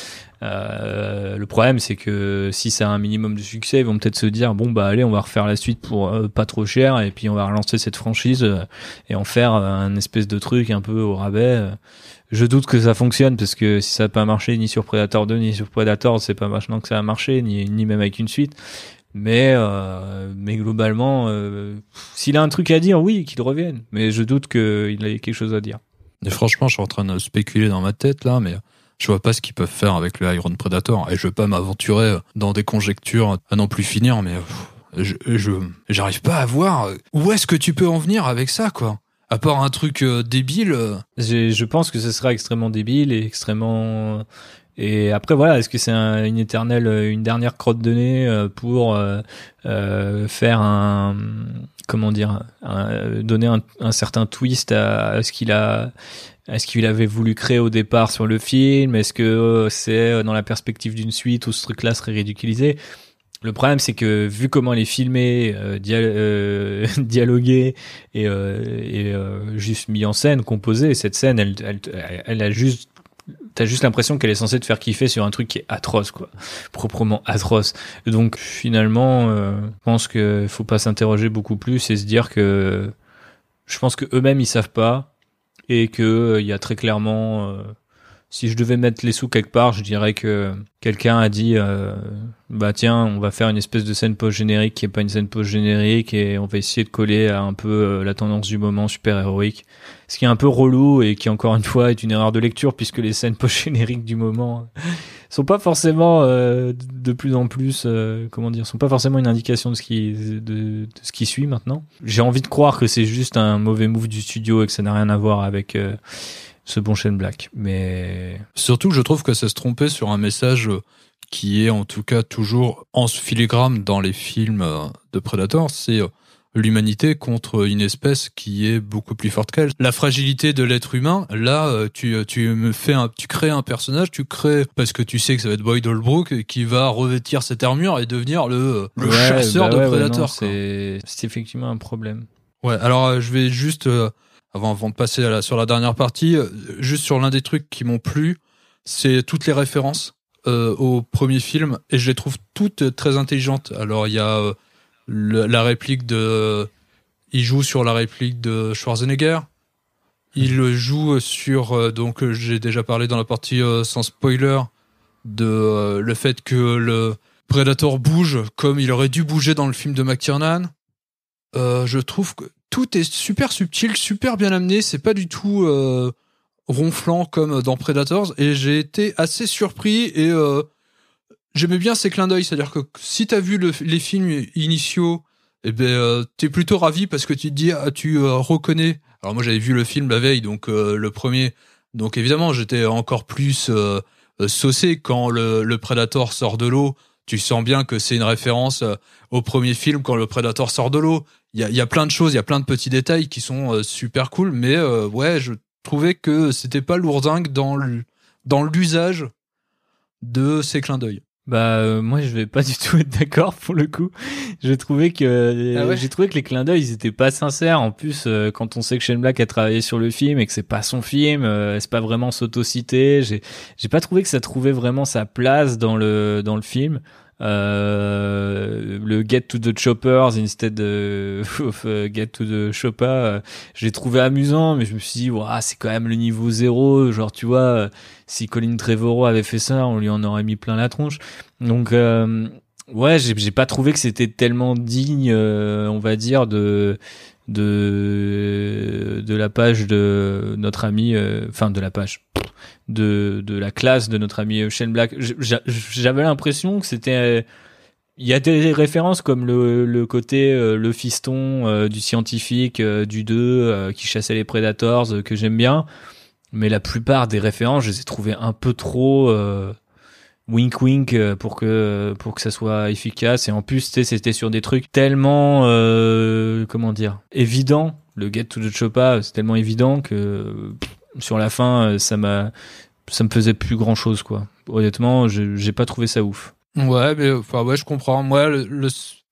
Euh, le problème, c'est que si ça a un minimum de succès, ils vont peut-être se dire, bon bah allez, on va refaire la suite pour euh, pas trop cher, et puis on va relancer cette franchise euh, et en faire euh, un espèce de truc un peu au rabais. Je doute que ça fonctionne parce que si ça n'a pas marché ni sur Predator deux ni sur Predator, c'est pas maintenant que ça a marché, ni ni même avec une suite. Mais euh, mais globalement, euh, s'il a un truc à dire, oui, qu'il revienne. Mais je doute qu'il ait quelque chose à dire. Et franchement, je suis en train de spéculer dans ma tête là, mais je vois pas ce qu'ils peuvent faire avec le Iron Predator. Et je veux pas m'aventurer dans des conjectures à non plus finir, mais je, je j'arrive pas à voir où est-ce que tu peux en venir avec ça, quoi. À part un truc euh, débile. Euh... Je, je pense que ce sera extrêmement débile et extrêmement. Et après voilà, est-ce que c'est un, une éternelle, une dernière crotte de nez pour euh, euh, faire un, comment dire, un, donner un, un certain twist à, à ce qu'il a, à ce qu'il avait voulu créer au départ sur le film? Est-ce que c'est dans la perspective d'une suite où ce truc-là serait ridiculisé? Le problème, c'est que vu comment elle est filmée, euh, dia- euh, dialoguée et, euh, et euh, juste mis en scène, composée, cette scène, elle, elle, elle a juste t'as juste l'impression qu'elle est censée te faire kiffer sur un truc qui est atroce, quoi, proprement atroce. Donc finalement, euh, je pense que faut pas s'interroger beaucoup plus et se dire que je pense que eux-mêmes ils savent pas et que euh, il y a très clairement, euh, si je devais mettre les sous quelque part, je dirais que quelqu'un a dit euh, bah tiens, on va faire une espèce de scène post-générique qui est pas une scène post-générique et on va essayer de coller à un peu euh, la tendance du moment super-héroïque. Ce qui est un peu relou et qui encore une fois est une erreur de lecture puisque les scènes post-génériques du moment sont pas forcément euh, de plus en plus euh, comment dire, sont pas forcément une indication de ce qui de, de ce qui suit maintenant. J'ai envie de croire que c'est juste un mauvais move du studio et que ça n'a rien à voir avec euh, ce bon Shane Black. Mais surtout, je trouve que ça se trompait sur un message qui est en tout cas toujours en filigrane dans les films de Predator, c'est l'humanité contre une espèce qui est beaucoup plus forte qu'elle. La fragilité de l'être humain, là, tu, tu me fais un, tu crées un personnage, tu crées, parce que tu sais que ça va être Boyd Holbrook qui va revêtir cette armure et devenir le, le ouais, chasseur bah de ouais, Predator. Ouais, non, c'est, c'est effectivement un problème. Ouais, alors je vais juste, euh, avant, avant de passer à la, sur la dernière partie, euh, juste sur l'un des trucs qui m'ont plu, c'est toutes les références euh, au premier film, et je les trouve toutes très intelligentes. Alors il y a... Euh, Le, la réplique de, il joue sur la réplique de Schwarzenegger. Il joue sur, euh, donc j'ai déjà parlé dans la partie euh, sans spoiler de euh, le fait que le Predator bouge comme il aurait dû bouger dans le film de McTiernan. Euh, je trouve que tout est super subtil, super bien amené. C'est pas du tout euh, ronflant comme dans Predators, et j'ai été assez surpris et euh, j'aimais bien ces clins d'œil, c'est-à-dire que si t'as vu le, les films initiaux, eh ben euh, t'es plutôt ravi parce que tu te dis, ah, tu euh, reconnais. Alors moi j'avais vu le film la veille, donc euh, le premier, donc évidemment j'étais encore plus euh, saucé quand le, le Predator sort de l'eau. Tu sens bien que c'est une référence euh, au premier film quand le Predator sort de l'eau. Il y a, y a plein de choses, il y a plein de petits détails qui sont euh, super cool, mais euh, ouais, je trouvais que c'était pas lourdingue dans le, dans l'usage de ces clins d'œil. Bah euh, moi je vais pas du tout être d'accord pour le coup. J'ai trouvé que euh, ah ouais. j'ai trouvé que les clins d'œil ils étaient pas sincères. En plus euh, quand on sait que Shane Black a travaillé sur le film et que c'est pas son film, euh, c'est pas vraiment s'autociter. J'ai j'ai pas trouvé que ça trouvait vraiment sa place dans le dans le film. Euh, le Get to the Choppers instead of uh, Get to the Choppa, euh, je l'ai trouvé amusant, mais je me suis dit ouah, c'est quand même le niveau zéro, genre tu vois, euh, si Colin Trevorrow avait fait ça, on lui en aurait mis plein la tronche. Donc euh, ouais, j'ai, j'ai pas trouvé que c'était tellement digne, euh, on va dire, de de de la page de notre ami, enfin euh, de la page de de la classe de notre ami Shane Black. J'avais l'impression que c'était, il y a des références comme le le côté euh, le fiston euh, du scientifique euh, du deux euh, qui chassait les Predators euh, que j'aime bien, mais la plupart des références je les ai trouvées un peu trop euh, wink wink pour que pour que ça soit efficace, et en plus tu sais c'était sur des trucs tellement euh, comment dire évidents. Le Get to the Choppa c'est tellement évident que pff, sur la fin ça m'a ça me faisait plus grand chose quoi. Honnêtement je, j'ai pas trouvé ça ouf. Ouais mais enfin ouais je comprends. Moi le, le...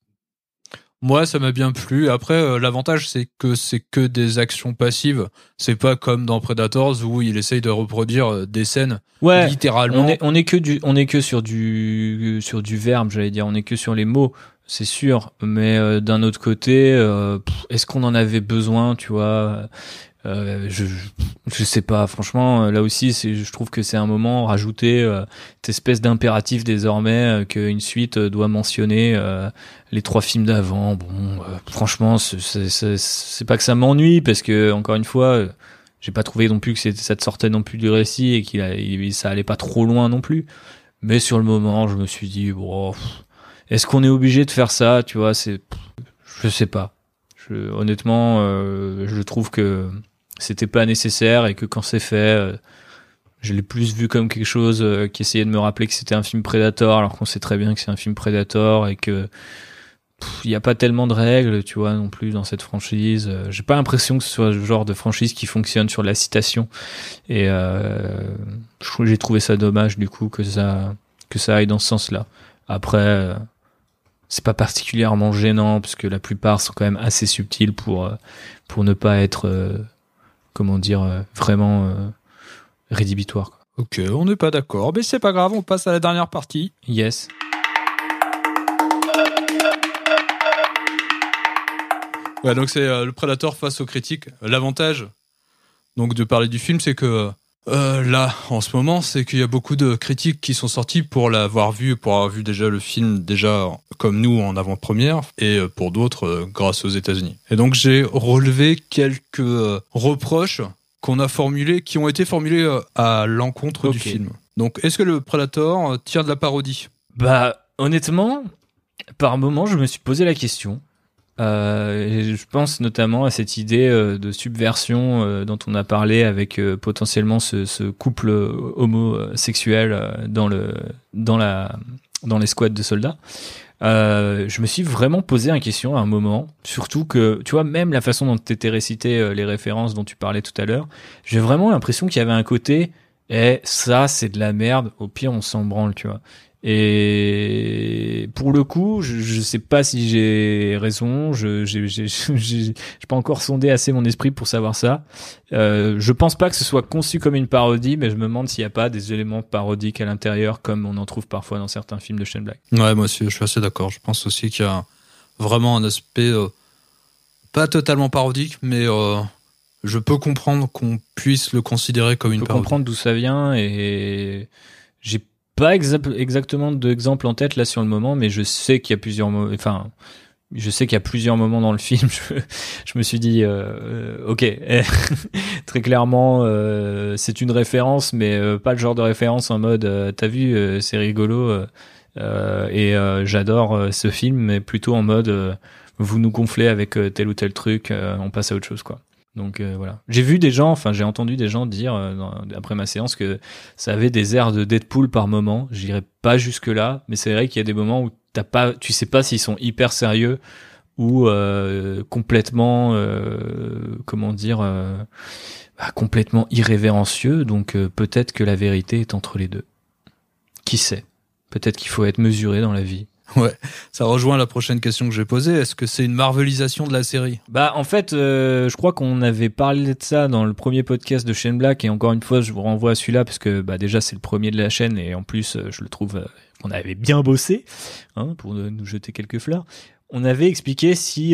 moi ça m'a bien plu. Après euh, l'avantage c'est que c'est que des actions passives, c'est pas comme dans Predators où il essaye de reproduire euh, des scènes ouais, littéralement. On est on est que du on est que sur du sur du verbe, j'allais dire, on est que sur les mots, c'est sûr, mais euh, d'un autre côté euh, pff, est-ce qu'on en avait besoin, tu vois? Euh, je, je sais pas, franchement, là aussi, c'est, je trouve que c'est un moment rajouter euh, cette espèce d'impératif désormais euh, qu'une suite doit mentionner euh, les trois films d'avant. Bon, euh, franchement, c'est, c'est, c'est, c'est pas que ça m'ennuie parce que encore une fois, euh, j'ai pas trouvé non plus que ça te sortait non plus du récit et qu'il a, il, ça allait pas trop loin non plus. Mais sur le moment, je me suis dit, bon, pff, est-ce qu'on est obligé de faire ça, tu vois? C'est, pff, je sais pas. Je, honnêtement, euh, je trouve que c'était pas nécessaire et que quand c'est fait, euh, je l'ai plus vu comme quelque chose euh, qui essayait de me rappeler que c'était un film Predator, alors qu'on sait très bien que c'est un film Predator et que il y a pas tellement de règles, tu vois, non plus dans cette franchise. Euh, j'ai pas l'impression que ce soit le genre de franchise qui fonctionne sur la citation, et euh, j'ai trouvé ça dommage du coup que ça que ça aille dans ce sens-là. Après. Euh, c'est pas particulièrement gênant parce que la plupart sont quand même assez subtils pour pour ne pas être euh, comment dire euh, vraiment euh, rédhibitoire quoi. Ok, on n'est pas d'accord, mais c'est pas grave, on passe à la dernière partie. Yes. Ouais, donc c'est euh, le Predator face aux critiques. L'avantage donc de parler du film, c'est que Euh, là, en ce moment, c'est qu'il y a beaucoup de critiques qui sont sorties pour l'avoir vu, pour avoir vu déjà le film, déjà comme nous en avant-première, et pour d'autres euh, grâce aux États-Unis. Et donc j'ai relevé quelques euh, reproches qu'on a formulés, qui ont été formulés euh, à l'encontre okay. du film. Donc, est-ce que le Predator euh, tient de la parodie ? Bah, honnêtement, par moment, je me suis posé la question. Euh, et je pense notamment à cette idée euh, de subversion euh, dont on a parlé avec euh, potentiellement ce, ce couple homosexuel euh, dans le dans la dans l'escouade de soldats. Euh, je me suis vraiment posé une question à un moment, surtout que tu vois même la façon dont t'étais récité euh, les références dont tu parlais tout à l'heure, j'ai vraiment l'impression qu'il y avait un côté eh ça c'est de la merde, au pire on s'en branle, tu vois. Et pour le coup, je, je sais pas si j'ai raison. Je j'ai j'ai j'ai j'ai pas encore sondé assez mon esprit pour savoir ça. Euh, je pense pas que ce soit conçu comme une parodie, mais je me demande s'il y a pas des éléments parodiques à l'intérieur, comme on en trouve parfois dans certains films de Shane Black. Ouais, moi aussi, je suis assez d'accord. Je pense aussi qu'il y a vraiment un aspect euh, pas totalement parodique, mais euh, je peux comprendre qu'on puisse le considérer comme une parodie. Je peux comprendre d'où ça vient et j'ai pas exa- exactement d'exemple en tête là sur le moment, mais je sais qu'il y a plusieurs mo- enfin je sais qu'il y a plusieurs moments dans le film je, je me suis dit euh, ok très clairement euh, c'est une référence, mais euh, pas le genre de référence en mode euh, t'as vu euh, c'est rigolo euh, euh, et euh, j'adore euh, ce film, mais plutôt en mode euh, vous nous gonflez avec euh, tel ou tel truc, euh, on passe à autre chose quoi. Donc euh, voilà. J'ai vu des gens, enfin j'ai entendu des gens dire euh, dans, après ma séance que ça avait des airs de Deadpool par moment. J'irai pas jusque là, mais c'est vrai qu'il y a des moments où t'as pas, tu sais pas s'ils sont hyper sérieux ou euh, complètement, euh, comment dire, euh, bah, complètement irrévérencieux. Donc euh, peut-être que la vérité est entre les deux. Qui sait? Peut-être qu'il faut être mesuré dans la vie. Ouais, ça rejoint la prochaine question que j'ai posée. Est-ce que c'est une marvelisation de la série ? Bah en fait, euh, je crois qu'on avait parlé de ça dans le premier podcast de Shane Black, et encore une fois, je vous renvoie à celui-là parce que bah déjà c'est le premier de la chaîne et en plus je le trouve euh, qu'on avait bien bossé, hein, pour nous jeter quelques fleurs. On avait expliqué si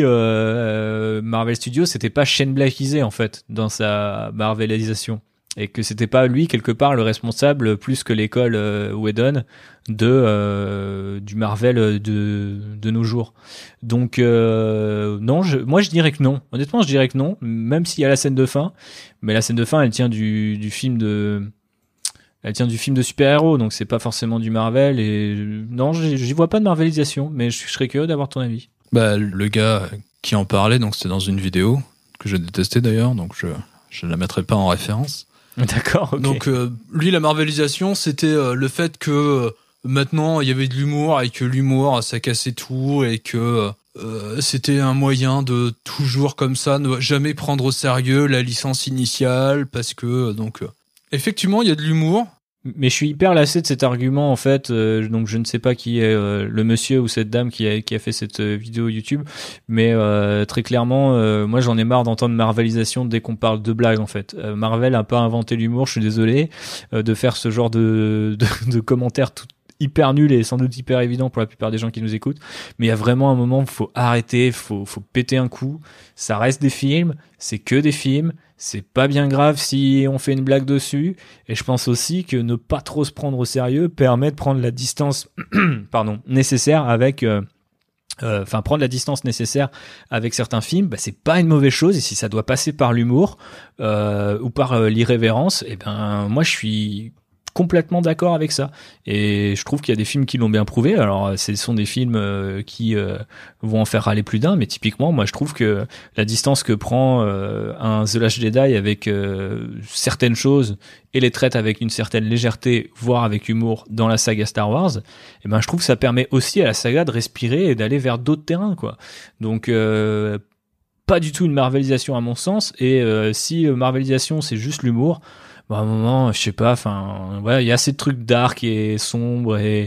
euh, Marvel Studios c'était pas Shane Blackisé en fait dans sa marvelisation, et que c'était pas lui quelque part le responsable plus que l'école euh, Whedon de euh, du Marvel de de nos jours. Donc euh, non, je, moi je dirais que non. Honnêtement, je dirais que non, même s'il y a la scène de fin, mais la scène de fin elle tient du du film de elle tient du film de super-héros, donc c'est pas forcément du Marvel, et non, j'y, j'y vois pas de marvelisation, mais je, je serais curieux d'avoir ton avis. Bah le gars qui en parlait, donc c'était dans une vidéo que j'ai détestée d'ailleurs, donc je je la mettrai pas en référence. D'accord, ok. Donc euh, lui, la marvelisation, c'était euh, le fait que euh, maintenant il y avait de l'humour et que l'humour ça cassait tout, et que euh, c'était un moyen de toujours comme ça ne jamais prendre au sérieux la licence initiale, parce que euh, donc euh, effectivement il y a de l'humour. Mais je suis hyper lassé de cet argument en fait, euh, donc je ne sais pas qui est euh, le monsieur ou cette dame qui a, qui a fait cette euh, vidéo YouTube, mais euh, très clairement, euh, moi j'en ai marre d'entendre marvelisation dès qu'on parle de blagues en fait. Euh, Marvel a pas inventé l'humour, je suis désolé, euh, de faire ce genre de, de, de commentaires tout hyper nul et sans doute hyper évident pour la plupart des gens qui nous écoutent, mais il y a vraiment un moment où faut arrêter, faut faut péter un coup. Ça reste des films, c'est que des films, c'est pas bien grave si on fait une blague dessus, et je pense aussi que ne pas trop se prendre au sérieux permet de prendre la distance pardon, nécessaire avec euh, enfin euh, prendre la distance nécessaire avec certains films, bah, c'est pas une mauvaise chose, et si ça doit passer par l'humour euh, ou par euh, l'irrévérence, et ben moi je suis complètement d'accord avec ça, et je trouve qu'il y a des films qui l'ont bien prouvé. Alors ce sont des films euh, qui euh, vont en faire râler plus d'un, mais typiquement moi je trouve que la distance que prend euh, un The Last Jedi avec euh, certaines choses et les traite avec une certaine légèreté, voire avec humour dans la saga Star Wars, et ben je trouve que ça permet aussi à la saga de respirer et d'aller vers d'autres terrains quoi. Donc euh, pas du tout une marvelisation à mon sens, et euh, si euh, marvelisation c'est juste l'humour, bah, à un moment, je sais pas, enfin, voilà, il y a assez de trucs dark et sombres et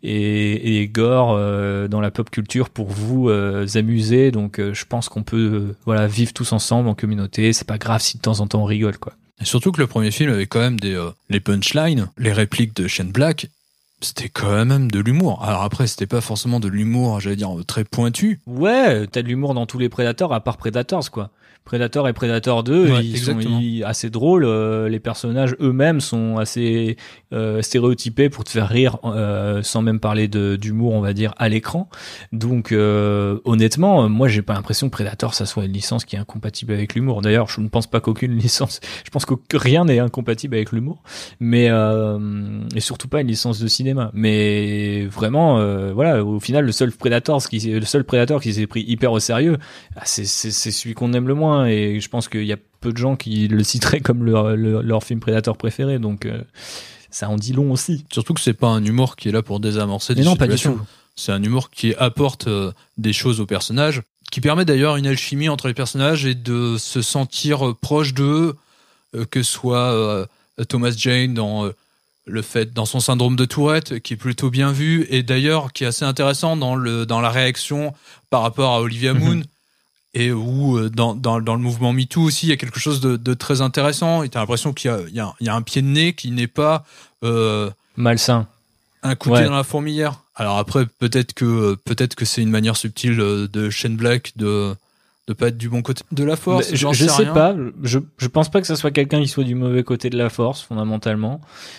et, et gore euh, dans la pop culture pour vous euh, amuser. Donc, euh, je pense qu'on peut, euh, voilà, vivre tous ensemble en communauté. C'est pas grave si de temps en temps on rigole, quoi. Et surtout que le premier film avait quand même des euh, les punchlines, les répliques de Shane Black. C'était quand même de l'humour. Alors après, c'était pas forcément de l'humour, j'allais dire, très pointu. Ouais, t'as de l'humour dans tous les Predators, à part Predators, quoi. Predator et Predator deux, Ouais, ils sont exactement. ils- assez drôles. euh, les personnages eux-mêmes sont assez euh, stéréotypés pour te faire rire, euh, sans même parler de d'humour, on va dire, à l'écran. Donc, euh, honnêtement, euh, moi, j'ai pas l'impression que Predator, ça soit une licence qui est incompatible avec l'humour. D'ailleurs, je ne pense pas qu'aucune licence, je pense que rien n'est incompatible avec l'humour, mais euh, et surtout pas une licence de cinéma. Mais vraiment, euh, voilà, au final, le seul Predator, ce qui, le seul Predator qui s'est pris hyper au sérieux, ah, c'est c'est c'est celui qu'on aime le moins. Et je pense qu'il y a peu de gens qui le citeraient comme leur, leur, leur film Predator préféré, donc euh, ça en dit long aussi. Surtout que c'est pas un humour qui est là pour désamorcer Mais des non, pas du situations. tout. C'est un humour qui apporte euh, des choses aux personnages, qui permet d'ailleurs une alchimie entre les personnages et de se sentir euh, proche d'eux, euh, que ce soit euh, Thomas Jane dans euh, le fait dans son syndrome de Tourette, qui est plutôt bien vu, et d'ailleurs qui est assez intéressant dans le dans la réaction par rapport à Olivia Munn. Mm-hmm. Et où euh, dans, dans, dans le mouvement MeToo aussi, il y a quelque chose de, de très intéressant. Et t'as l'impression qu'il y a, il y a, il y a un pied de nez qui n'est pas euh, malsain, un coup de pied ouais. dans la fourmilière. Alors après, peut-être que peut-être que c'est une manière subtile de Shane Black de de pas être du bon côté de la force. Je, je sais, sais pas. Je je pense pas que ça soit quelqu'un qui soit du mauvais côté de la force fondamentalement.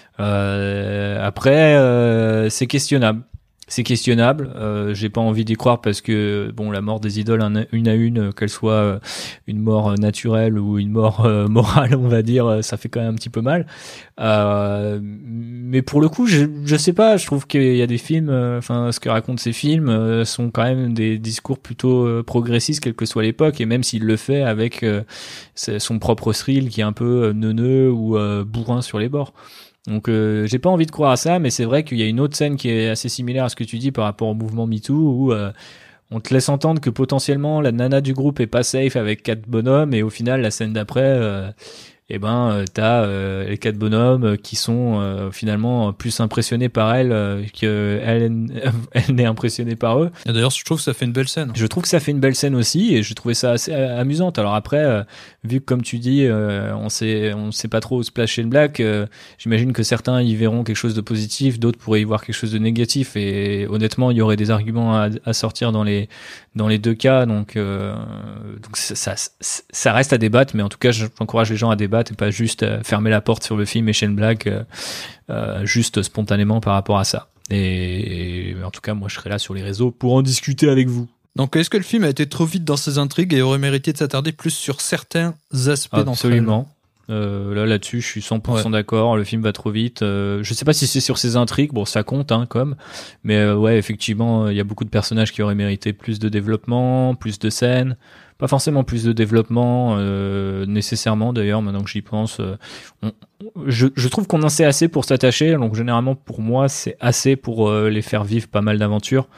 Euh, après, euh, c'est questionnable. C'est questionnable. Euh, j'ai pas envie d'y croire parce que bon, la mort des idoles une à une, qu'elle soit une mort naturelle ou une mort euh, morale, on va dire, ça fait quand même un petit peu mal. Euh, mais pour le coup, je, je sais pas. Je trouve qu'il y a des films. Enfin, euh, ce que racontent ces films euh, sont quand même des discours plutôt euh, progressistes, quelle que soit l'époque. Et même s'il le fait avec euh, son propre thrill qui est un peu euh, neuneux ou euh, bourrin sur les bords. Donc euh, j'ai pas envie de croire à ça, mais c'est vrai qu'il y a une autre scène qui est assez similaire à ce que tu dis par rapport au mouvement MeToo, où euh, on te laisse entendre que potentiellement la nana du groupe est pas safe avec quatre bonhommes, et au final la scène d'après, euh, eh ben euh, t'as euh, les quatre bonhommes qui sont euh, finalement plus impressionnés par elle euh, que elle, elle n'est impressionnée par eux. Et d'ailleurs, je trouve que ça fait une belle scène. Je trouve que ça fait une belle scène aussi, et je trouvais ça assez amusante. Alors après, euh, vu que comme tu dis, euh, on sait, on sait pas trop où se place Shane Black, euh, j'imagine que certains y verront quelque chose de positif, d'autres pourraient y voir quelque chose de négatif. Et honnêtement, il y aurait des arguments à, à sortir dans les dans les deux cas. Donc, euh, donc ça, ça, ça reste à débattre, mais en tout cas, j'encourage les gens à débattre et pas juste euh, fermer la porte sur le film et Shane Black euh, euh, juste spontanément par rapport à ça. Et, et en tout cas, moi, je serai là sur les réseaux pour en discuter avec vous. Donc, est-ce que le film a été trop vite dans ses intrigues et aurait mérité de s'attarder plus sur certains aspects d'entre elles ? Absolument. Euh, là, là-dessus, je suis cent pour cent ouais. d'accord. Le film va trop vite. Euh, je sais pas si c'est sur ses intrigues. Bon, ça compte, hein, comme. Mais euh, ouais, effectivement, il y a beaucoup de personnages qui auraient mérité plus de développement, plus de scènes. Pas forcément plus de développement, euh, nécessairement d'ailleurs, maintenant que j'y pense. Euh, on, je, je trouve qu'on en sait assez pour s'attacher. Donc, généralement, pour moi, c'est assez pour euh, les faire vivre pas mal d'aventures.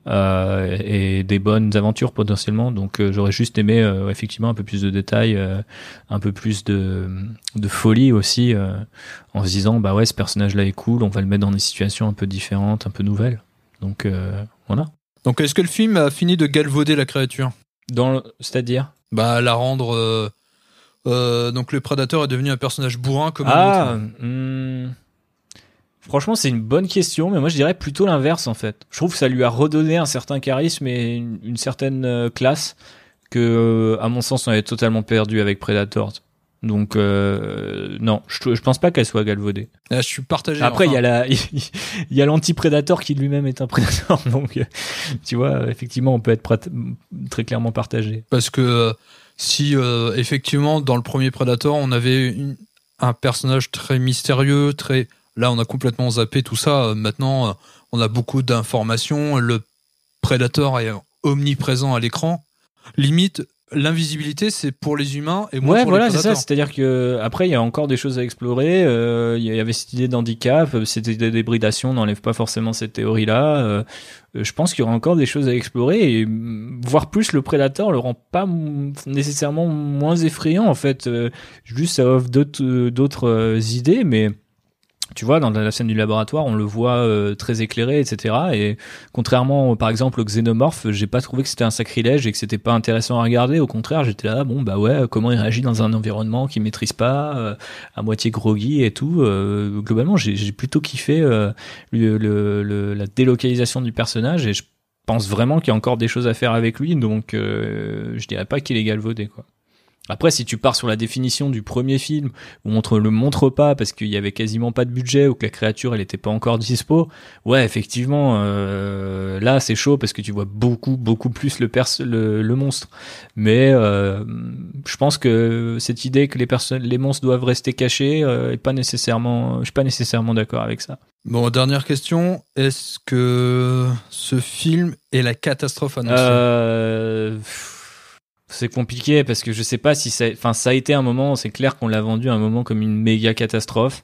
Euh, et des bonnes aventures potentiellement, donc euh, j'aurais juste aimé euh, effectivement un peu plus de détails, euh, un peu plus de, de folie aussi, euh, en se disant bah ouais, ce personnage là est cool, on va le mettre dans des situations un peu différentes, un peu nouvelles, donc euh, voilà. Donc est-ce que le film a fini de galvauder la créature ? Dans le... c'est-à-dire bah la rendre euh, euh, donc le prédateur est devenu un personnage bourrin comme ah, un autre. Hmm... Franchement, c'est une bonne question, mais moi je dirais plutôt l'inverse en fait. Je trouve que ça lui a redonné un certain charisme et une, une certaine euh, classe que, à mon sens, on avait totalement perdu avec Predator. Donc euh, non, je, je pense pas qu'elle soit galvaudée. Ah, je suis partagé. Après, il enfin. y a la, il y a l'anti-Predator qui lui-même est un Predator, donc tu vois, effectivement, on peut être prat- très clairement partagé. Parce que euh, si euh, effectivement dans le premier Predator, on avait une, un personnage très mystérieux, très là, on a complètement zappé tout ça. Maintenant, on a beaucoup d'informations. Le Predator est omniprésent à l'écran. Limite, l'invisibilité, c'est pour les humains et moins ouais, pour voilà, les prédateurs. Ouais, c'est ça. C'est-à-dire que après, il y a encore des choses à explorer. Euh, il y avait cette idée d'handicap, cette idée de débridation n'enlève pas forcément cette théorie-là. Euh, je pense qu'il y aura encore des choses à explorer et voire plus le Predator le rend pas nécessairement moins effrayant en fait. Euh, juste, ça offre d'autres, d'autres euh, idées, mais tu vois, dans la scène du laboratoire, on le voit euh, très éclairé, et cetera. Et contrairement, par exemple, au Xénomorphe, j'ai pas trouvé que c'était un sacrilège et que c'était pas intéressant à regarder. Au contraire, j'étais là, bon, bah ouais, comment il réagit dans un environnement qu'il maîtrise pas, euh, à moitié groggy et tout. Euh, globalement, j'ai, j'ai plutôt kiffé euh, le, le, le, la délocalisation du personnage et je pense vraiment qu'il y a encore des choses à faire avec lui. Donc, euh, je dirais pas qu'il est galvaudé, quoi. Après, si tu pars sur la définition du premier film, où on te le montre pas parce qu'il y avait quasiment pas de budget ou que la créature elle était pas encore dispo, ouais, effectivement, euh, là c'est chaud parce que tu vois beaucoup, beaucoup plus le, pers- le, le monstre. Mais euh, je pense que cette idée que les personnes, les monstres doivent rester cachés, euh, est pas nécessairement, je suis pas nécessairement d'accord avec ça. Bon, dernière question. Est-ce que ce film est la catastrophe annoncée ? Euh... C'est compliqué parce que je sais pas si ça, enfin ça a été un moment, c'est clair qu'on l'a vendu à un moment comme une méga catastrophe.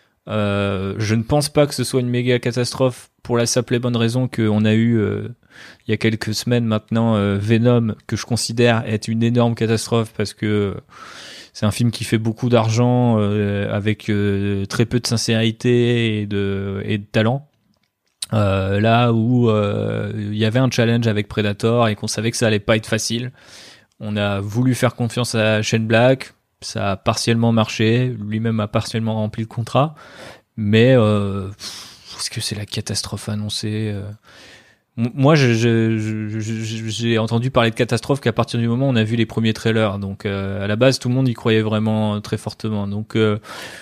Euh, je ne pense pas que ce soit une méga catastrophe pour la simple et bonne raison qu'on a eu euh, il y a quelques semaines maintenant euh, Venom, que je considère être une énorme catastrophe parce que c'est un film qui fait beaucoup d'argent euh, avec euh, très peu de sincérité et de et de talent. Euh, là où euh, il y avait un challenge avec Predator et qu'on savait que ça allait pas être facile. On a voulu faire confiance à Shane Black, ça a partiellement marché, lui-même a partiellement rempli le contrat, mais euh, est-ce que c'est la catastrophe annoncée ? euh... Moi, je, je, je, je, j'ai entendu parler de catastrophe qu'à partir du moment où on a vu les premiers trailers, donc euh, à la base tout le monde y croyait vraiment très fortement, donc euh,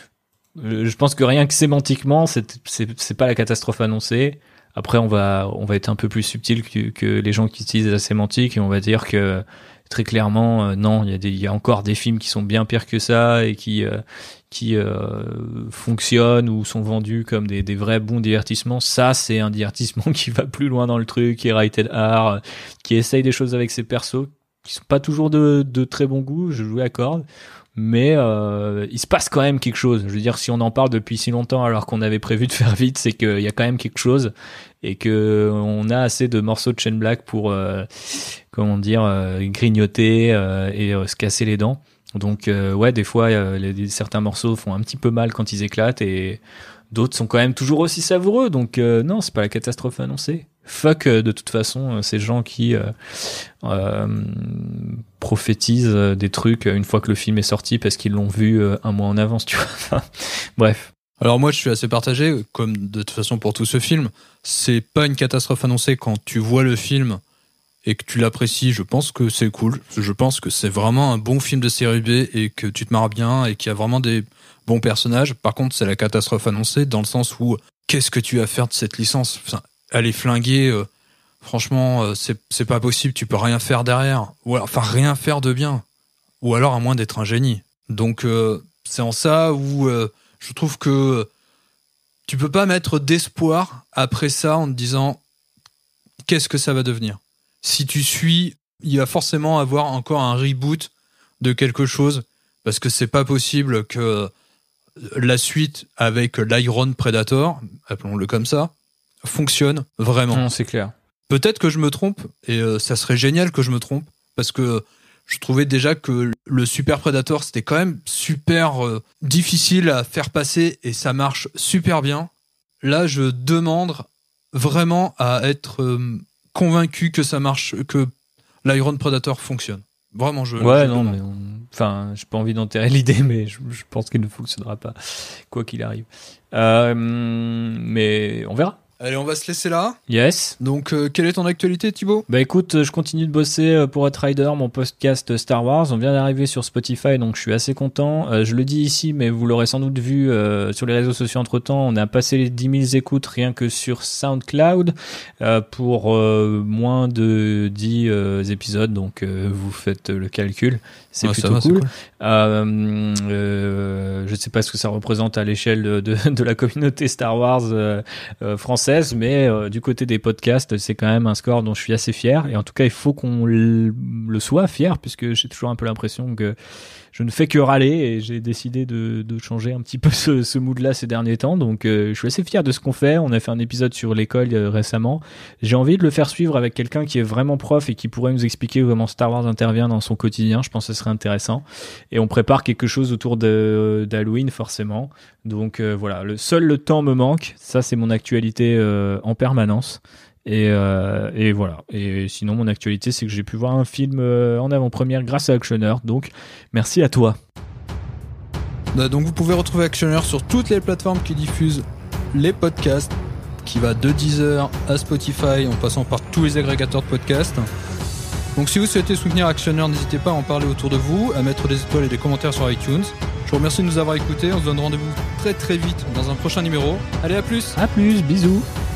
je pense que rien que sémantiquement, c'est, c'est, c'est pas la catastrophe annoncée. Après, on va, on va être un peu plus subtil que, que les gens qui utilisent la sémantique et on va dire que très clairement, euh, non, il y a des, il y a encore des films qui sont bien pires que ça et qui, euh, qui euh, fonctionnent ou sont vendus comme des, des vrais bons divertissements. Ça, c'est un divertissement qui va plus loin dans le truc, qui est rated R, qui essaye des choses avec ses persos qui sont pas toujours de, de très bon goût. Je vous l'accorde. Mais euh, il se passe quand même quelque chose. Je veux dire, si on en parle depuis si longtemps alors qu'on avait prévu de faire vite, c'est qu'il y a quand même quelque chose et que on a assez de morceaux de Shane Black pour, euh, comment dire, euh, grignoter euh, et euh, se casser les dents. Donc euh, ouais, des fois, euh, les, certains morceaux font un petit peu mal quand ils éclatent et d'autres sont quand même toujours aussi savoureux. Donc euh, non, c'est pas la catastrophe annoncée. Fuck euh, de toute façon ces gens qui euh, euh, prophétisent des trucs une fois que le film est sorti parce qu'ils l'ont vu euh, un mois en avance, tu vois. Enfin, bref. Alors moi je suis assez partagé, comme de toute façon pour tout ce film, c'est pas une catastrophe annoncée quand tu vois le film et que tu l'apprécies, je pense que c'est cool, je pense que c'est vraiment un bon film de série B et que tu te marres bien et qu'il y a vraiment des bons personnages. Par contre c'est la catastrophe annoncée dans le sens où qu'est-ce que tu vas faire de cette licence ? Enfin, elle est flinguée, euh, franchement euh, c'est, c'est pas possible, tu peux rien faire derrière, ou alors, enfin rien faire de bien, ou alors à moins d'être un génie. Donc euh, c'est en ça où euh, je trouve que tu peux pas mettre d'espoir après ça en te disant qu'est-ce que ça va devenir. Si tu suis, il va forcément avoir encore un reboot de quelque chose parce que c'est pas possible que la suite avec l'Iron Predator, appelons-le comme ça, fonctionne vraiment. Non, c'est clair. Peut-être que je me trompe et euh, ça serait génial que je me trompe parce que je trouvais déjà que le Super Predator, c'était quand même super euh, difficile à faire passer et ça marche super bien. Là, je demande vraiment à être euh, convaincu que ça marche, que l'Iron Predator fonctionne. Vraiment, je. Ouais, je non, demande. mais on... enfin, j'ai pas envie d'enterrer l'idée, mais je, je pense qu'il ne fonctionnera pas, quoi qu'il arrive. Euh, mais on verra. Allez, on va se laisser là. Yes. Donc, euh, quelle est ton actualité, Thibaut ? Bah écoute, je continue de bosser pour Outrider, mon podcast Star Wars. On vient d'arriver sur Spotify, donc je suis assez content. Euh, je le dis ici, mais vous l'aurez sans doute vu euh, sur les réseaux sociaux entre-temps. On a passé les dix mille écoutes rien que sur SoundCloud euh, pour euh, moins de dix euh, épisodes. Donc euh, vous faites le calcul. C'est ouais, plutôt va, cool. c'est cool. Euh, euh, je sais pas ce que ça représente à l'échelle de, de, de la communauté Star Wars euh, euh, française, mais euh, du côté des podcasts, c'est quand même un score dont je suis assez fier. Et en tout cas, il faut qu'on le, le soit fier, puisque j'ai toujours un peu l'impression que je ne fais que râler et j'ai décidé de, de changer un petit peu ce, ce mood-là ces derniers temps. Donc, euh, je suis assez fier de ce qu'on fait. On a fait un épisode sur l'école euh, récemment. J'ai envie de le faire suivre avec quelqu'un qui est vraiment prof et qui pourrait nous expliquer comment Star Wars intervient dans son quotidien. Je pense que ce serait intéressant. Et on prépare quelque chose autour de, d'Halloween, forcément. Donc, euh, voilà. Le, seul le temps me manque. Ça, c'est mon actualité euh, en permanence. Et, euh, et voilà. Et sinon, mon actualité, c'est que j'ai pu voir un film euh, en avant-première grâce à Actioner. Donc, merci à toi. Donc, vous pouvez retrouver Actioner sur toutes les plateformes qui diffusent les podcasts, qui va de Deezer à Spotify, en passant par tous les agrégateurs de podcasts. Donc si vous souhaitez soutenir Actionneur, n'hésitez pas à en parler autour de vous, à mettre des étoiles et des commentaires sur iTunes. Je vous remercie de nous avoir écoutés. On se donne rendez-vous très très vite dans un prochain numéro. Allez, à plus. À plus, bisous.